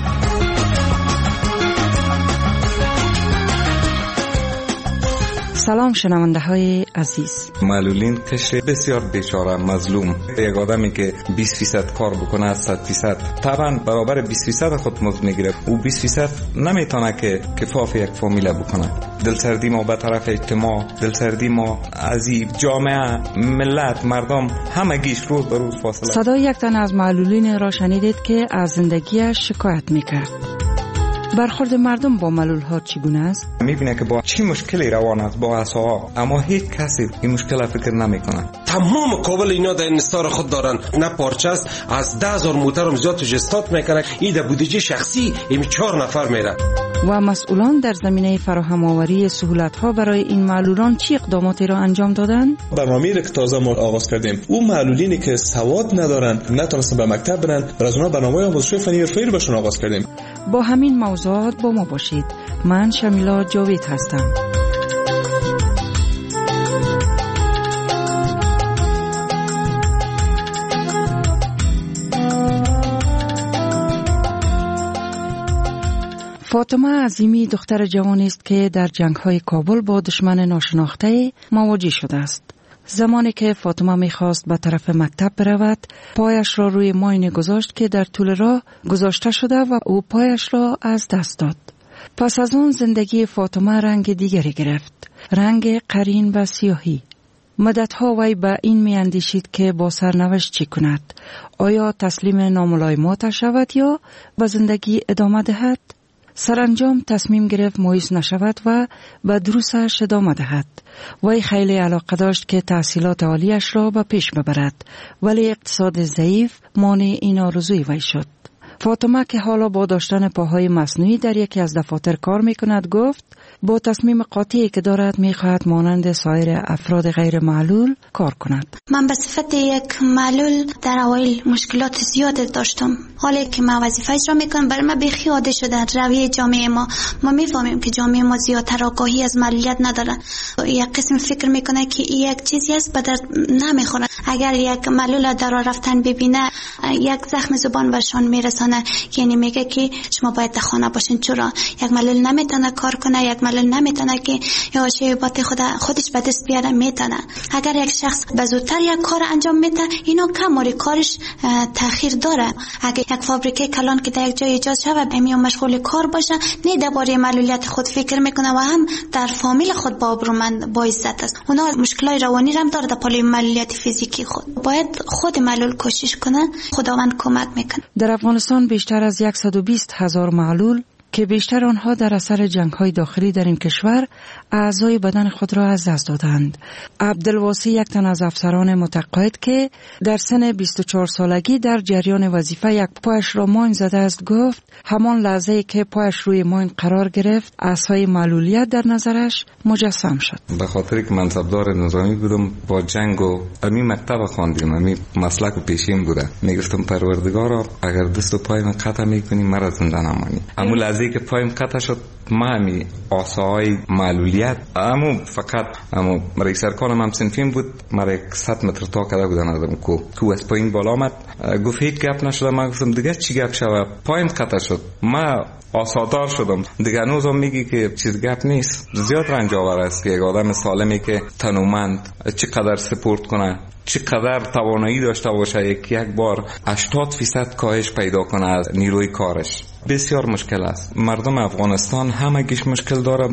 Speaker 25: سلام شنونده های عزیز.
Speaker 26: معلولین قشر بسیار بیچاره مظلوم. یک آدمی که 20% کار بکنه 100% طبعا برابر 20% خود مزد میگیره. او 20% نمیتونه که کفاف یک فامیل بکنه. دلسردی ما به طرف اجتماع، دلسردی ما از جامعه، ملت، مردم همگیش روز به روز فاصله.
Speaker 25: صدای یک تن از معلولین را شنیدید که از زندگیش شکایت میکرد. برخورد مردم با معلول ها چگونه است؟
Speaker 26: میبینه که با چی مشکلی روان است با عصاها، اما هیچ کسی این مشکل فکر نمیکنه.
Speaker 27: تمام کابل اینا در انحصار خود دارن. نه پارچه است، از 10,000 موتر زیاد تجهیزات میکنه. این در بودجه شخصی این 4 نفر میره.
Speaker 25: و مسئولان در زمینه فراهم آوری سهولت ها برای این معلولان چی اقداماتی را انجام دادند؟
Speaker 28: برنامه‌ای که تازه ما آغاز کردیم، اون معلولینی که سواد ندارن، نتونستن به مکتب برن، از اونها برنامه آموزشی فنی حرفه‌ای بهشون آغاز کردیم.
Speaker 25: با همین موضوعات با ما باشید. من شمیلا جاوید هستم. فاطمه عظیمی دختر جوانی است که در جنگ‌های کابل با دشمن ناشناخته مواجه شده است. زمانی که فاطمه می‌خواست به طرف مکتب برود، پایش را روی ماین گذاشت که در طول راه گذاشته شده و او پایش را از دست داد. پس از اون زندگی فاطمه رنگ دیگری گرفت، رنگ قرین و سیاهی. مدتها وی به این میاندیشید که با سرنوشت چی کند. آیا تسلیم ناملایمات شود یا به زندگی ادامه دهد؟ سرانجام تصمیم گرفت مایوس نشود و به دروسش ادامه دهد. وی خیلی علاقه داشت که تحصیلات عالیش را به پیش ببرد، ولی اقتصاد ضعیف مانع این آرزوی وی شد. فاطمه که حالا با داشتن پاهای مصنوعی در یکی از دفاتر کار میکند گفت با تصمیم قاطعی که دارد میخواهد مانند سایر افراد غیر معلول کار کند.
Speaker 3: من به صفت یک معلول در اوایل مشکلات زیاد داشتم. حالا که من وظیفه اجرا میکنم برای من بیخی عاده شده رویه جامعه ما میفهمیم که جامعه ما زیادتر آگاهی از معلولیت نداره. یک قسم فکر میکنه که این یک چیزی است به درد نمیخوره. اگر یک معلول در راه رفتن ببینه یک زخم زبان برشان میرسانه، یعنی میگه که شما باید در خانه باشین. چرا یک معلول نمیتونه کار کنه، یک معلول نمیتونه که یا بات خودش به دست بیاره میتونه. اگر یک شخص به زودتر یک کار انجام میده اینو کماری کارش تاخیر داره. اگر یک فابریکه کلان که در یک جای ایجاد شود امیون مشغول کار باشه، نه درباره معلولیت خود فکر میکنه و هم در فامیل خود با ابرومند با عزت است. اونا مشکلای روانی هم داره در پای معلولیت فیزیکی خود. باید خود معلول کوشش کنه، خداوند کمک میکنه.
Speaker 25: در افغانستان بیشتر از 120,000 معلول که بیشتر آنها در اثر جنگ‌های داخلی در این کشور اعضای بدن خود را از دست دادند. عبدالواسی یک تن از افسران متقاعد که در سن 24 سالگی در جریان وظیفه یک پایش را ماین زده است گفت همان لحظه‌ای که پایش روی ماین قرار گرفت عصای معلولیت در نظرش مجسم شد.
Speaker 26: به خاطر که منصبدار نظامی بودم با جنگ و امی مکتب خواندیم، امی مسلک و پیشین بوده. میگفتم پروردگارا اگر دست و پای من قطع میکنی مرا زنده نمانی. اما لحظه‌ای که پایم قطع شد ما آسای معلولیت فقط رئیس ارکانم هم سنفیم بود، مرا 100 متر تا کرده بودن ازم کو از پایین بالا آمد. گفت هیچ گپ نشده. من گفتم دیگه چی گپ شود؟ پایم قطع شد، ما آسادار شدم. دیگه هنوزم میگی که چیز گپ نیست. زیاد رنج آور است که یک آدم سالمی که تنومند چقدر سپورت کنه، چقدر توانایی داشته باشه یک بار 80% کاهش پیدا کنه از نیروی کارش. بسیار مشکل است. مردم افغانستان همگیش مشکل داره،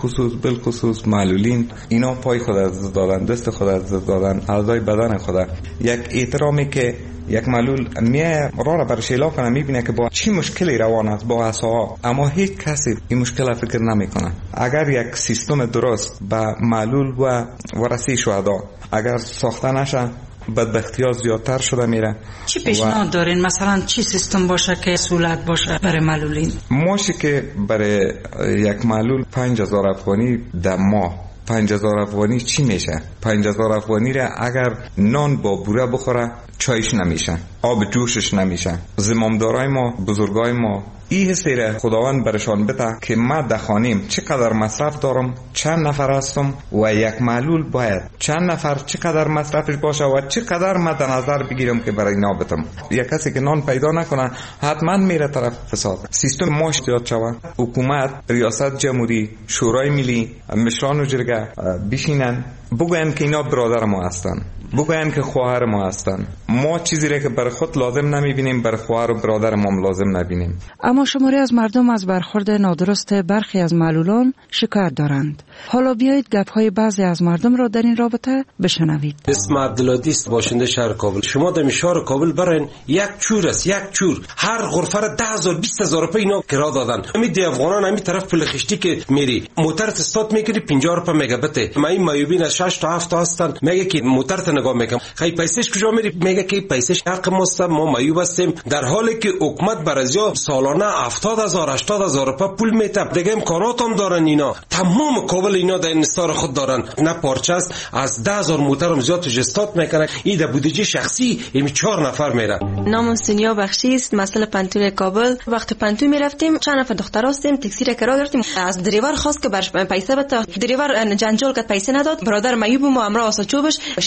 Speaker 26: بالخصوص معلولین. اینا پای خود از دادن، دست خود از دادن، اعضای بدن خود. یک احترامی که یک معلول راه بر شیلا کنه میبینه که با چی مشکلی روان است با اعصابها، اما هیچ کسی این مشکل فکر نمیکنه. اگر یک سیستم درست به معلول و ورثه شهدا اگر ساخته نشه بدبختی‌ها زیادتر شده میره.
Speaker 25: چی پیشنهاد دارین؟ مثلا چی سیستم باشه که سهولت باشه برای معلولین؟
Speaker 26: ماشی که برای یک معلول 5000 افغانی در ماه 5000 افغانی چی میشه؟ 5000 افغانی را اگر نان با بوره بخوره چایش نمیشه، آب جوشش نمیشه. زمامدارای ما، بزرگای ما این حسی را خداوند برشان بده که ما در خانیم چقدر مصرف دارم، چند نفر هستم و یک معلول باید چند نفر چقدر مصرفش باشه و چقدر ما در نظر بگیرم که برای اینا بدم. یک کسی که نان پیدا نکنه حتما میره طرف فساد. سیستم ماش زیاد شود، حکومت، ریاست جمهوری، شورای ملی، مشران و جرگه بشینن بگوین که اینا برادر ما هستن، بگوین که خواهر ما هستن. ما چیزی را که برای خود لازم نمیبینیم برای خواهر و برادر ما لازم نبینیم.
Speaker 25: اما شماری از مردم از برخورد نادرست برخی از معلولان شکایت دارند. حالا بیایید گپ‌های بعضی از مردم را در این رابطه بشنوید.
Speaker 27: اسم عبدالعادی است، باشنده شهر کابل. شما در شهر کابل برین یک چور است، یک چور هر غرفه را 10,000 20,000 روپیه اینا کرا دادن. همین دی افغانان همین طرف پل خشتی که میری موتر استارت میکنی 50 روپیه مگابت. ما این مایوبین از 6 تا 7 تا هستن، میگه که موتر نگاه میکنم خیلی پیسش کجا میری؟ میگه که پیسش حق ماست، ما مایوب هستیم. در حالی که حکومت برازیا سالانه 70,000 80,000 روپیه پول میده. دیگه امکانات هم دارن اینا. تمام کابل اینا در انحصار خود دارن. نه پارچه است، از 10,000 موتر هم زیاد تجهیزات میکنن. این در بودجه شخصی این 4 نفر میره.
Speaker 4: نامم سونیا بخشی است، مسئله پنتون کابل. وقت پنتون میرفتیم چند نفر دختر هستیم، تاکسی را کرا گرفتیم. از دریور خواست که برش پیسه بده. دریور جنجال کرد، پیسه نداد. برادر مایوب ما امرا واسه چوبش شیشه موتر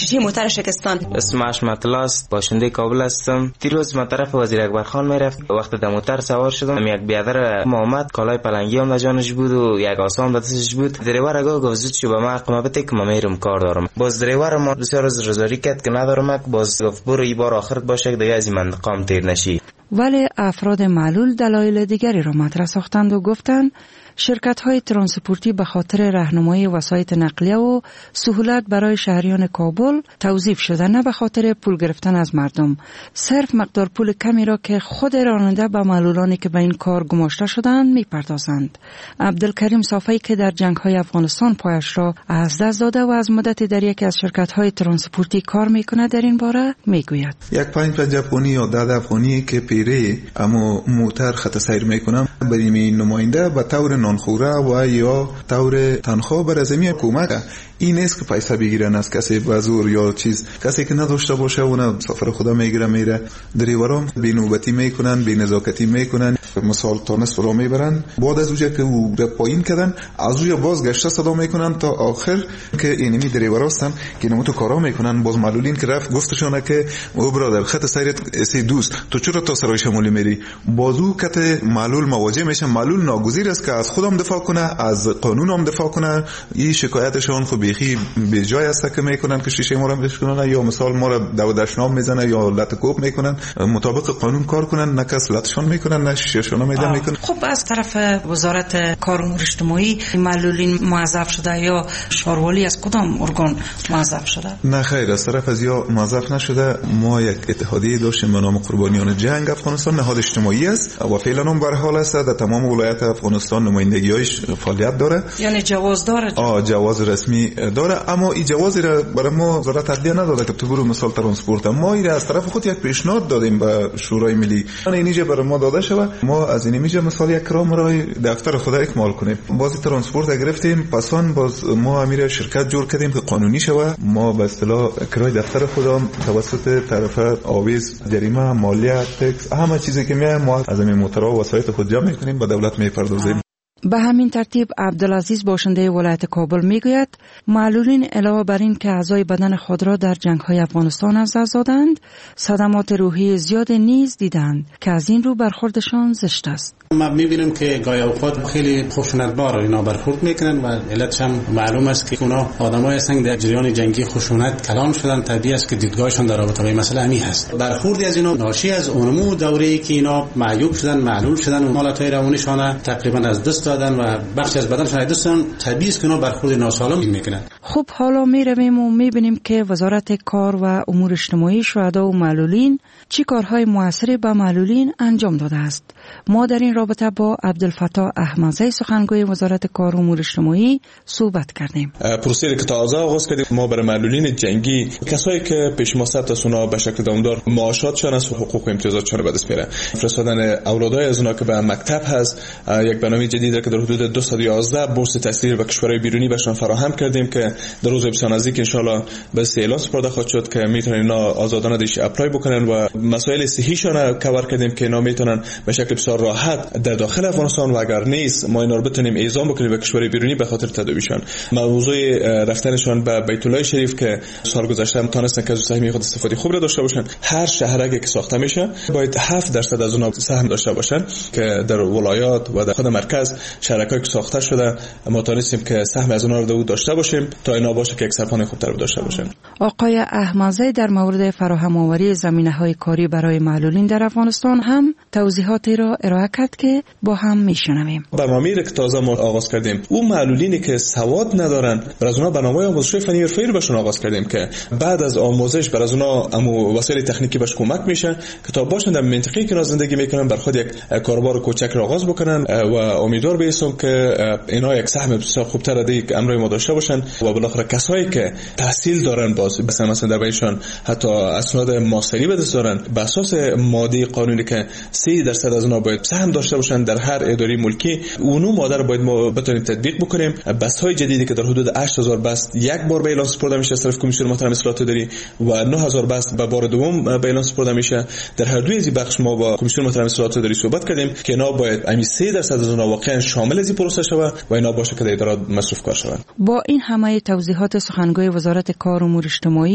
Speaker 4: شکستان.
Speaker 5: اسمش مطلاست، باشنده کابل هستم. دیروز من طرف وزیر اکبر خان میرفت، وقت در موتر سوار شدم، یک بیادر محمد کالای پلنگی هم در جانش بود و یک آسام در دستش بود. دریور اگه گفت زود شو به من اقامه بده که من میرم کار دارم. باز دریور ما بسیار از رضایی کرد که ندارم، باز گفت برو این بار آخرت باشه که دیگه از این منطقه تیر نشی.
Speaker 25: ولی افراد معلول دلایل دیگری را مطرح ساختند و گفتند شرکت‌های ترانسپورتی به خاطر راهنمایی وسایط نقلیه و سهولت برای شهریان کابل توظیف شده، نه به خاطر پول گرفتن از مردم. صرف مقدار پول کمی را که خود راننده به معلولانی که به این کار گماشته شدند میپردازند. عبدالکریم صافی که در جنگ‌های افغانستان پایش را از دست داده و از مدتی در یکی از شرکت‌های ترانسپورتی کار میکنه در این باره میگوید:
Speaker 10: یک 5 افغانی یا 10 افغانی که پیره اما موتر خط سیر میکنم برای نماینده به طور نانخوره و یا طور تنخواه بر زمین حکومت. این نیست که پیسه بگیرن از کسی به زور یا چیز. کسی که نداشته باشه اون سفر خدا میگیره میره. دریورام بی نوبتی میکنن، بی نزاکتی میکنن، مثال تا نصف راه میبرن، بعد از اونجا که او به پایین کردن از اونجا بازگشته صدا میکنن تا آخر که اینمی دریورا هستن که نمو تو کارا میکنن. باز معلولین که رفت گفتشونه که او برادر خط سیرت سی دوست تو چرا تا سرای شمالی میری؟ بازو کت معلول مواجه میشه. معلول ناگزیر است که از خودم دفاع کنه، از قانون هم دفاع کنه. این شکایتشون خب بیخی به جای است که میکنن که شیشه ما رو بشکنن یا مثال ما رو دودشنام میزنه یا لطکوب میکنن. مطابق قانون کار کنن، نه کس لطشان میکنن نه شیشهشون میدن میکنن.
Speaker 25: خب از طرف وزارت کار و امور اجتماعی معلولین موظف شده یا شاروالی از کدام ارگان موظف شده؟
Speaker 10: نه خیر، از طرف از یا موظف نشده. ما یک اتحادیه داشتیم به نام قربانیان جنگ افغانستان، نهاد اجتماعی است و فعلا هم بر حال است در تمام ولایت افغانستان نمایندگی‌هاش فعالیت داره.
Speaker 25: یعنی جواز داره؟
Speaker 10: جواز رسمی داره، اما این جوازی را برای ما وزارت عدلیه نداده که تو برو مثال ترانسپورت. ما این از طرف خود یک پیشنهاد دادیم به شورای ملی اینجا برای ما داده شود. ما از این میجه مثال یک کرام رای دفتر خدا اکمال کنیم. بازی ترانسپورت گرفتیم، پسان باز ما امیر شرکت جور کردیم که قانونی شود. ما به اصطلاح کرای دفتر خدا توسط طرف آویز جریمه مالیه تکس همه چیزی که میاد ما از این موترها و وسایط خود جمع میکنیم به دولت میپردازیم.
Speaker 25: به همین ترتیب عبدالعزیز باشنده ولایت کابل میگوید معلولین علاوه بر این که اعضای بدن خود را در جنگ‌های افغانستان از دست دادند، صدمات روحی زیاد نیز دیدند که از این رو برخوردشان زشت است.
Speaker 7: ما میبینیم که گاهی اوقات خیلی خشونت‌بار اینا برخورد میکنن و علتش هم معلوم است که اونا آدمای هستند در جریان جنگی خشونت کلان شدن. طبیعی است که دیدگاهشون در رابطه با این مسئله همین هست. برخوردی از اینا ناشی از اونمو دوره‌ای که اینا معیوب شدن، معلول شدن و حالت‌های روانیشان تقریبا از دست دادن و بخشی از بدنشون از دست دادن. طبیعی است که اونا برخورد ناسالم میکنن.
Speaker 25: خب حالا میرویم و میبینیم که وزارت کار و امور اجتماعی شهدا و معلولین چی کارهای موثری به معلولین انجام داده است. ما در این رابطه با عبدالفتاح احمدزی سخنگوی وزارت کار و امور اجتماعی صحبت کردیم.
Speaker 28: پروسه که تازه آغاز کردیم ما برای معلولین جنگی، کسایی که پیش مصرف از اونا به شکل دامدار معاشاتشان از حقوق و امتیازاتشان به دست میاره، فرستادن اولادای از اونا که به مکتب هست. یک برنامه جدید که در حدود 211 بورس تحصیلی به کشورهای بیرونی بهشون فراهم کردیم که در روز بسیار نزدیک ان شاء الله به اعلان سپرده خواهد شد که میتونن اینا آزادانه دیش اپلای بکنن و مسائل صحیحشون کاور کردیم که اینا میتونن به شکل بسیار راحت در داخل افغانستان و اگر نیست ما اینا رو بتونیم اعزام بکنیم به کشورهای بیرونی به خاطر تداویشون. موضوع رفتنشون به بیت الله شریف که سال گذشته هم تونستن که از سهم خود استفاده خوب را داشته باشن. هر شهرکی که ساخته میشه باید 7% از اونها سهم داشته باشن که در ولایات و در خود مرکز شهرکایی که ساخته شده ما تونستیم که سهم از اونها رو داشته باشیم تا اینا باشه که یک سرپان خوبتر داشته باشن.
Speaker 25: آقای احمدزی در مورد فراهم آوری زمینه‌های کاری برای معلولین در افغانستان هم توضیحاتی را ارائه کرد که با هم میشنویم.
Speaker 28: برنامه‌ای که تازه ما آغاز کردیم اون معلولینی که سواد ندارن بر از اونها برنامه آموزش فنی حرفه‌ای رو بهشون آغاز کردیم که بعد از آموزش بر از اونها وسایل تکنیکی بهش کمک میشه که تا باشن در منطقه‌ای که زندگی میکنن بر خود یک کاروبار کوچک را آغاز بکنن و امیدوار باشیم که اینا یک سهم بسیار خوبتر دیگه که امروز ما داشته باشن و بالاخره کسایی که تحصیل دارن باز مثلا در بینشان حتی اسناد ماستری به دست دارن به اساس ماده قانونی که 3% از اونها باید سهم داشته باشن در هر اداره ملکی، اونو ماده رو باید ما بتونیم تطبیق بکنیم. بس‌های جدیدی که در حدود 8000 بست یک بار به اعلان سپرده میشه از طرف کمیسیون محترم اصلاحات اداری و 9000 بست به بار دوم به اعلان سپرده میشه. در هر دوی از بخش ما با کمیسیون محترم اصلاحات اداری صحبت کردیم که اینا باید همین 3% از اونها واقعا شامل از این پروسه شود و اینا باشه که در اداره مصرف کار شود.
Speaker 25: با این همه توضیحات سخنگوی وزارت کار و امور اجتماعی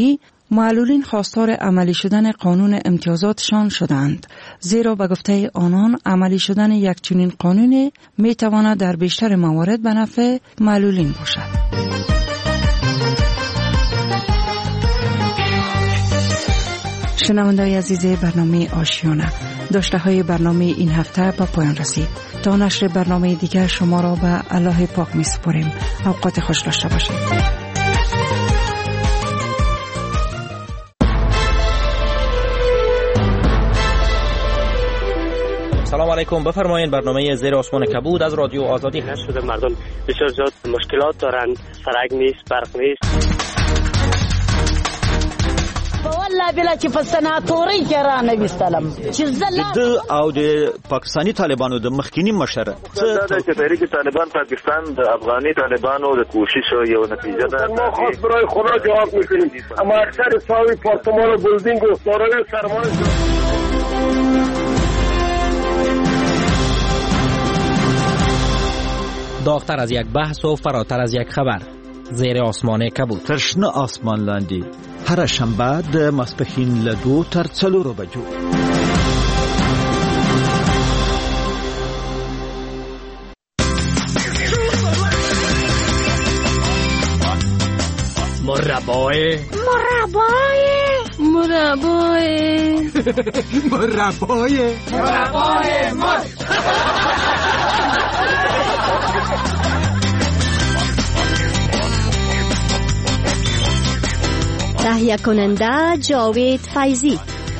Speaker 25: معلولین خواستار عملی شدن قانون امتیازاتشان شدند، زیرا به گفته آنان عملی شدن یک چنین قانون می تواند در بیشتر موارد به نفع معلولین باشد. شنونده‌های عزیز برنامه آشیانه، داشته های برنامه این هفته به پایان رسید. تا نشر برنامه دیگر شما را به الله پاک می سپاریم. اوقات خوش داشته باشید.
Speaker 6: سلام علیکم، بفرمایید. برنامه زیر آسمان کبود از رادیو آزادی
Speaker 11: هست. شده مردم بسیار زیاد مشکلات دارن، سرک نیست، برق نیست.
Speaker 12: والله بلا چې په سناتوري کې را نه وستلم چې زله
Speaker 13: او د پاکستانی طالبانو د مخکینی مشر
Speaker 14: دا چې تحریک طالبان پاکستان د افغاني طالبانو د کوشش یو نتیجه ده.
Speaker 16: ما خاص برای خدا جواب میکنیم، اما اکثر ساوی پارتمان و بلدینگ و دارای سرمایه
Speaker 6: داغتر از یک بحث و فراتر از یک خبر، زیر آسمان کبود.
Speaker 13: ترشنه آسمان لاندی هر شنبه د ماسپښین له 2 تر 4 بجو.
Speaker 12: مربای
Speaker 18: تهیه کننده جاوید فیضی.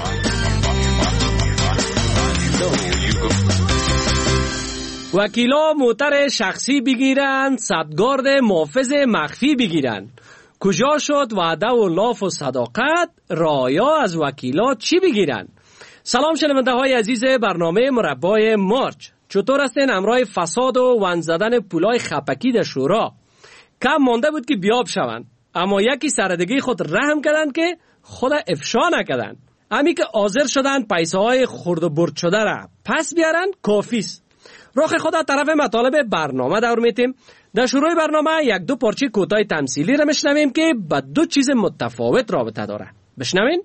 Speaker 19: وکیلا موتر شخصی بگیرن، صدگارد محافظ مخفی بگیرن. کجا شد وعده و لاف و صداقت؟ رایا از وکیلا چی بگیرن؟ سلام شنونده های عزیز برنامه مربای مارچ، چطور هستین؟ امرای فساد و ون زدن پولای خپکی در شورا کم مانده بود که بیاب شوند، اما یکی سردگی خود رحم کردند که خود افشا نکردند. امی که حاضر شدند پیسه های خورد و برد شده را پس بیارن کافیست. رخ خود طرف مطالب برنامه دور میتیم. در شروع برنامه یک دو پارچه کوتاه تمثیلی را میشنویم که با دو چیز متفاوت رابطه داره. بشنوین.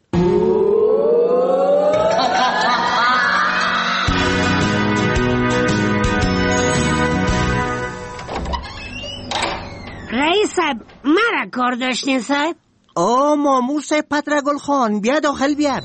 Speaker 12: رئیس صاحب مرا کار داشتین صاحب؟
Speaker 20: مامور صاحب پترگل خان بیا داخل بیا.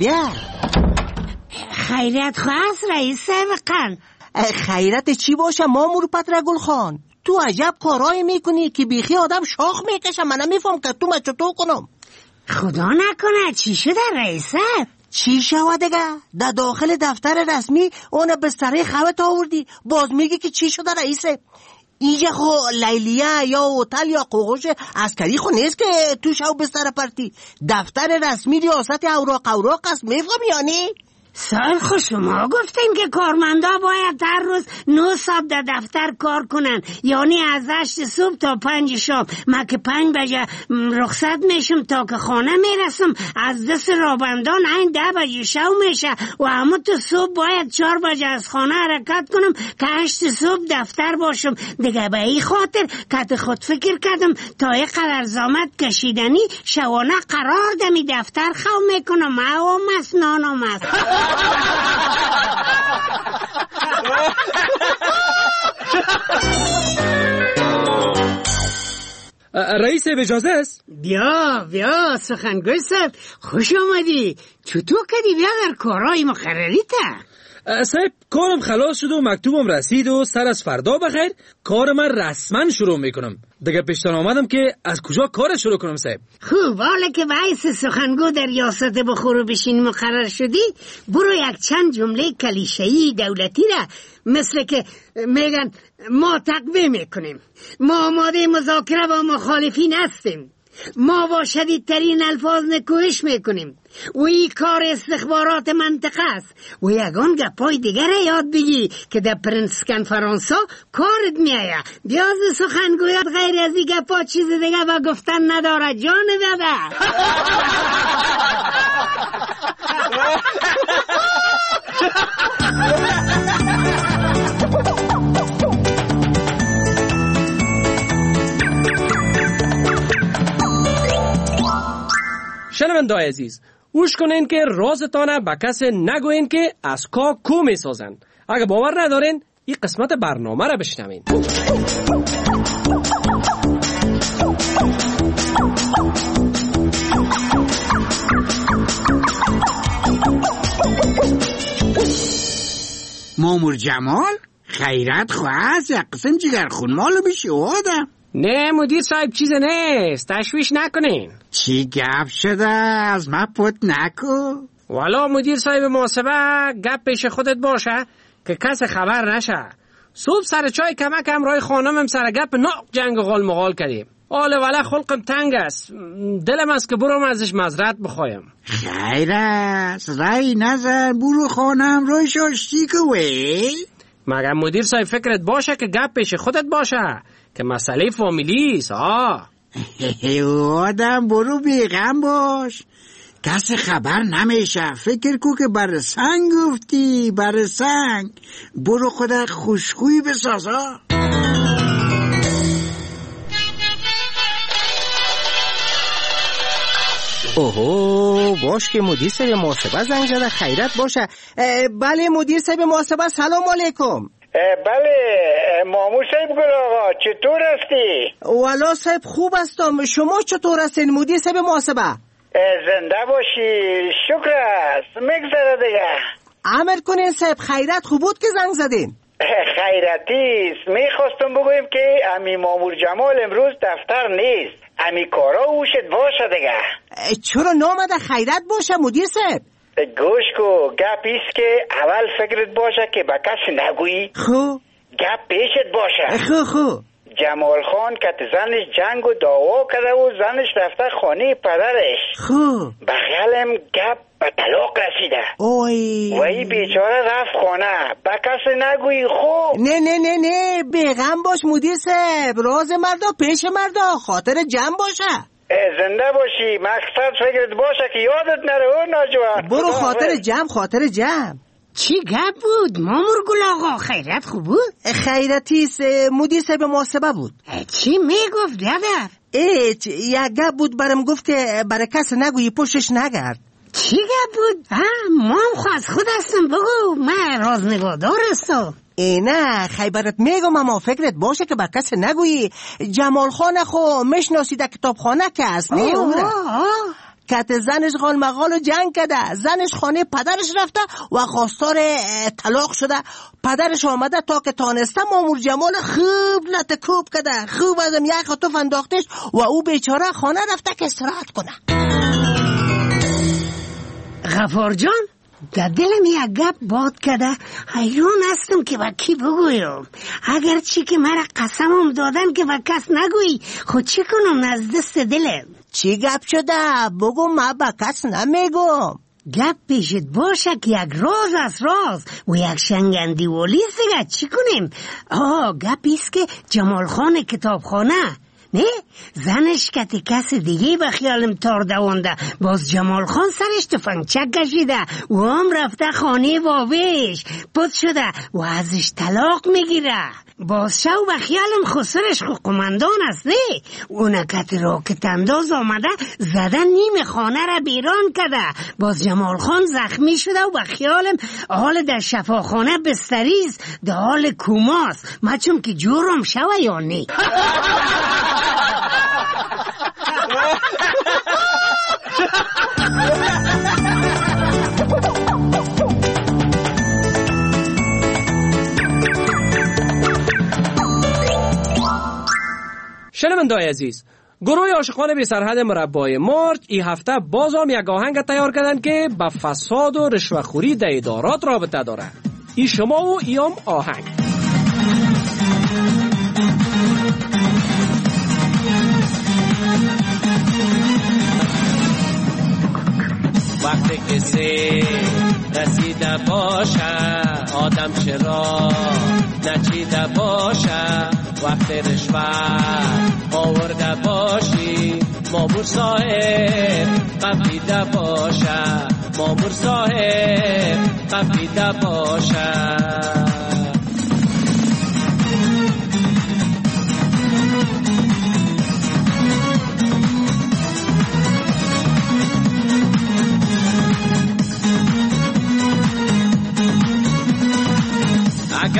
Speaker 12: خیرت خواست رئیس صاحب قن.
Speaker 20: خیرت چی باشه مامور پترگل خان؟ تو عجب کارایی میکنی که بیخی آدم شاخ میکشه. من نمیفهم که تو چطور کنم.
Speaker 12: خدا نکنه چی شده رئیس صاحب؟
Speaker 20: چی شود دیگه؟ در داخل دفتر رسمی اون بستره خوت آوردی، باز میگی که چی شده رئیس؟ اینجا خو لیلیه یا هتل یا قوقش عسکری خو نیست که تو شو بستر پرتی. دفتر رسمی ریاست اوراق است، میفهم یعنی؟
Speaker 12: سال خود شما گفتین که کارمندا باید هر روز 9 ساعت در دفتر کار کنن، یعنی از 8 صبح تا 5 شب. من که 5 بجه رخصت میشم تا که خانه میرسم، از دست رابندان این 10 بجه شو میشه و همه تو صبح باید 4 بجه از خانه حرکت کنم که 8 صبح دفتر باشم. دیگه به این خاطر که خود فکر کردم تا یک قدر زامت کشیدنی شوانه قرار دمی دفتر خو میکنم. اوام است نانم است.
Speaker 19: رئیس اجازه است؟
Speaker 12: بیا سخنگوی صاحب خوش آمدی. چطور کردی بیا در کارهای مقرری تا؟
Speaker 19: صاحب کارم خلاص شد و مکتوبم رسید و سر از فردا بخیر کار من رسما شروع میکنم. دیگه پیشتان آمدم که از کجا کار شروع کنم صاحب.
Speaker 12: خوب، حالا که به حیث سخنگو در ریاست بخور و بشین مقرر شدی، برو یک چند جمله کلیشه‌ای دولتی را مثل که میگن ما تقویه میکنیم، ما آماده مذاکره با مخالفین هستیم، ما با شدیدترین الفاظ نکوهش میکنیم و این کار استخبارات منطقه است و یگان گپای دیگر یاد بگی که در پرنس کنفرانسا کارت میایه. بیاز سخنگویات غیر از این گپا چیز دیگه و گفتن نداره جان داده.
Speaker 19: شنونده‌های عزیز، گوش کنین که رازتانه به کسی نگوین که از کو میسازن. اگه باور ندارین این قسمت برنامه را بشنوین.
Speaker 12: مامور جمال خیرت خواهد یک قسم جگر خون مالو بشی آدم.
Speaker 1: نه مدیر صاحب چیز نیست، تشویش نکنین.
Speaker 12: چی گپ شده؟ از ما پوت نکو.
Speaker 1: والا مدیر صاحب محاسبه گپ پیش خودت باشه که کس خبر نشه. صبح سر چای کمک همراه خانمم سر گپ ناق جنگ و غال مغال کردیم. حالا ولی خلقم تنگ است، دلم است که برام ازش معذرت بخوایم.
Speaker 12: خیر است، رای نزن، برو خانم روی شاشتی کوی.
Speaker 1: مگر مدیر صاحب فکرت باشه که گپ پیش خودت باشه که مسئله فامیلی است.
Speaker 12: آدم برو بیغم باش، کسی خبر نمیشه. فکر کو که بر سنگ گفتی، بر سنگ. برو خودت خوشخوی بسازا.
Speaker 20: اوهو باش که مدیر صاحب محاسبه زنگ زده. خیرت باشه. بله مدیر صاحب محاسبه، سلام علیکم.
Speaker 2: بله مامور صاحب گل آقا، چطور هستی؟
Speaker 20: والا صاحب خوب هستم، شما چطور هستین مدیر صاحب محاسبه؟
Speaker 2: زنده باشی، شکر است، مگذره دیگه.
Speaker 20: عمل کنین صاحب، خیرت خوب بود که زنگ زدین.
Speaker 2: خیرتیست، میخواستم بگویم که امی مامور جمال امروز دفتر نیست، امی کارا اوشت باشه دیگه.
Speaker 20: چرا نامده خیرت باشه مدیر صاحب؟
Speaker 2: گوش کو، گپ ایست که اول فکرت باشه که به کسی نگویی.
Speaker 20: خو
Speaker 2: گپ پیشت باشه.
Speaker 20: خو
Speaker 2: جمال خان که زنش جنگ و دعوا کرده و زنش رفته خانه پدرش. به خیالم گپ به طلاق رسیده.
Speaker 20: اوی
Speaker 2: و این بیچاره رفت خانه، به کسی نگویی.
Speaker 20: نه بیغم باش مدیر صاحب، راز مردا پیش مردا، خاطر جمع باشه.
Speaker 2: زنده باشی، مقصد فکرت باشه که یادت نره او ناجوان.
Speaker 20: برو خاطر جمع.
Speaker 12: چی گپ بود مامور گل آقا؟ خیرت خوب بود؟
Speaker 20: خیرتیست، مدیر صاحب محاسبه بود.
Speaker 12: چی میگفت بیادر؟
Speaker 20: یک گپ بود برم گفت که برای کس نگویی پشتش نگرد.
Speaker 12: چی گپ بود؟ ما هم خواست خود هستم، بگو، من رازنگادار هستم.
Speaker 20: نه خیبرت میگم، اما فکرت باشه که بر کسی نگویی. جمال خان خو میشناسی در کتابخانه که هست نه کت زنش غال مغال و جنگ کرده، زنش خانه پدرش رفته و خواستار طلاق شده. پدرش آمده تا که تانسته مامور جمال خوب لطکوب کرده، خوب ازم یک خطوف انداختش و او بیچاره خانه رفته که استراحت کنه.
Speaker 12: غفار جان در دلم یک گپ باد کرده، حیران هستم که با کی بگویم. اگرچه که مرا قسمم دادن که با کس نگویی، خود چی کنم از دست دلم.
Speaker 20: چی گپ شده؟ بگو، من با کس نمیگم.
Speaker 12: گپ پیشت باشه که یک راز از راز و یک شنگندی ولیست دیگه. چی کنیم؟ گپیست که جمال خان کتابخانه نه زنش کتی کسی دیگه به خیالم تار دوانده، باز جمال خان سرش تفنگچک کشیده و هم رفته خانه بابیش پد شده و ازش طلاق میگیره. باز شو به خیالم خسرش خو قماندان است نه، اونه کتی راکت انداز آمده زدن نیم خانه را بیران کرده. باز جمال خان زخمی شده و به خیالم حال در شفاخانه بستریست، در حال کوماست. من چون که جورم شوه یا نه.
Speaker 19: شنونده‌های عزیز، گروه عاشقان بی سرحد مربای مارچ این هفته باز هم یک آهنگ تیار کردن که با فساد و رشوه‌خوری در ادارات رابطه داره. این شما و ایام آهنگ.
Speaker 15: وقتی کسی رسیده باشه آدم چرا نچیده باشه، وقتی رشوت آورده باشی مامور صاحب قبیده باشه، مامور صاحب قبیده باشه.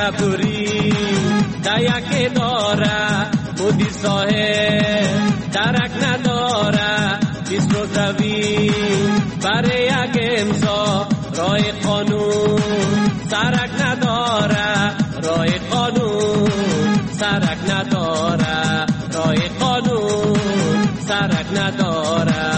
Speaker 15: کبوری دیگه داره مدیر صاحب درک نداره 20 روز روی برای یک امضا راه قانون سرک نداره راه قانون سرک نداره راه قانون سرک نداره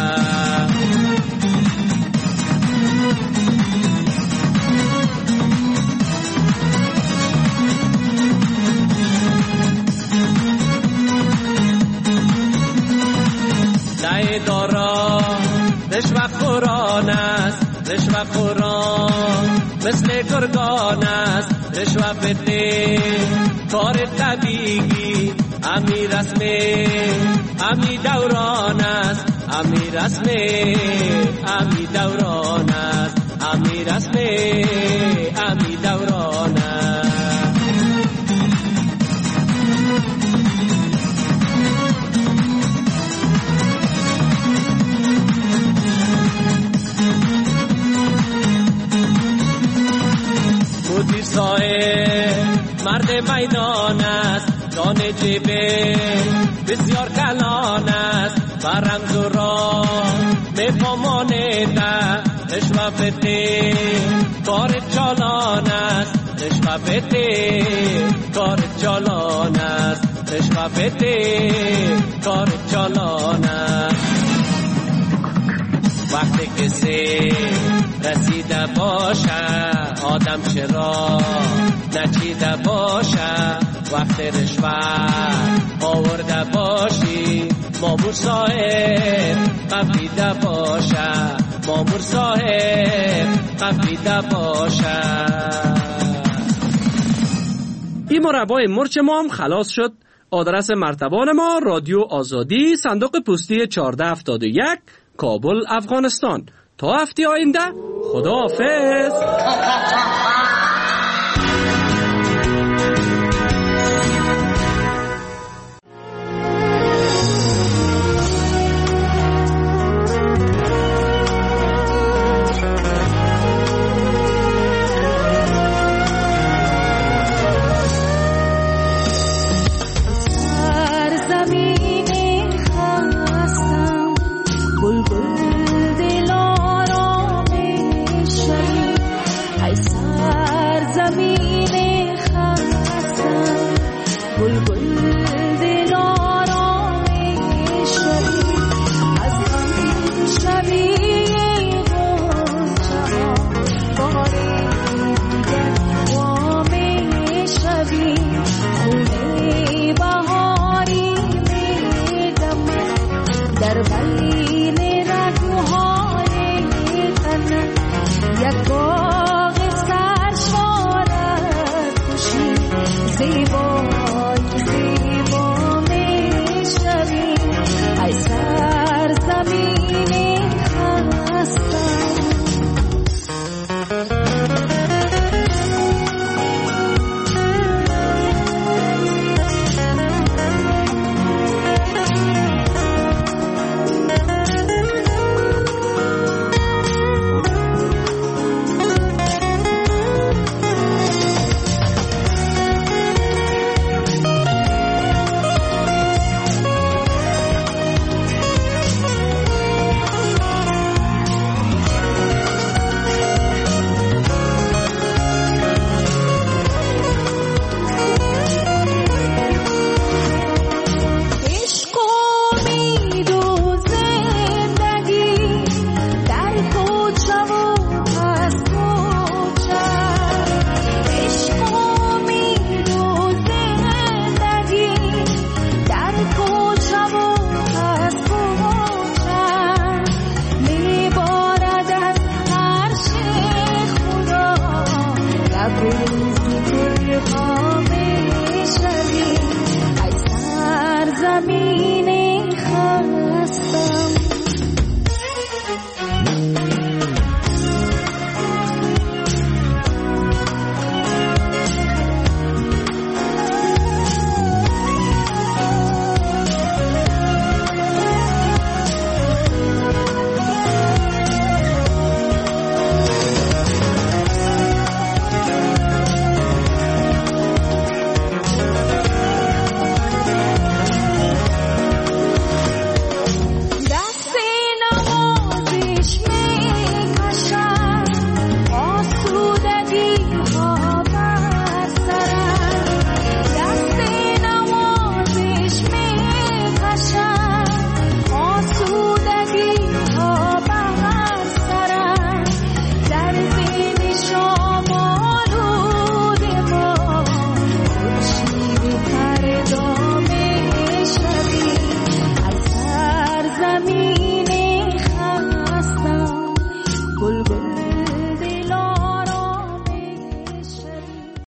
Speaker 15: دارا رشوه خوران است رشوه خوران مثل گرگان است رشوه بده کار طبیعی امی رسم امی دوران است امی رسم امی دوران است امی رسم امی دوران است مدیر صاحب مرد میدان است جان جیبه بسیار کلان است و رمز و راه میفهمانیده رشوه بده کار چالان است رشوه بده کار چالان است رشوه بده کار چالان است وقتی کسی رسیده باشه آدم چرا نچیده باشه وقتی رشوت آورده باشی مامور صاحب قبیده باشه مامور صاحب قبیده باشه.
Speaker 19: این مربای مرچ ما هم خلاص شد. آدرس مرتبان ما رادیو آزادی صندوق پستی 1471 کابل افغانستان. تا هفته آینده خداحافظ.
Speaker 3: زمین خستم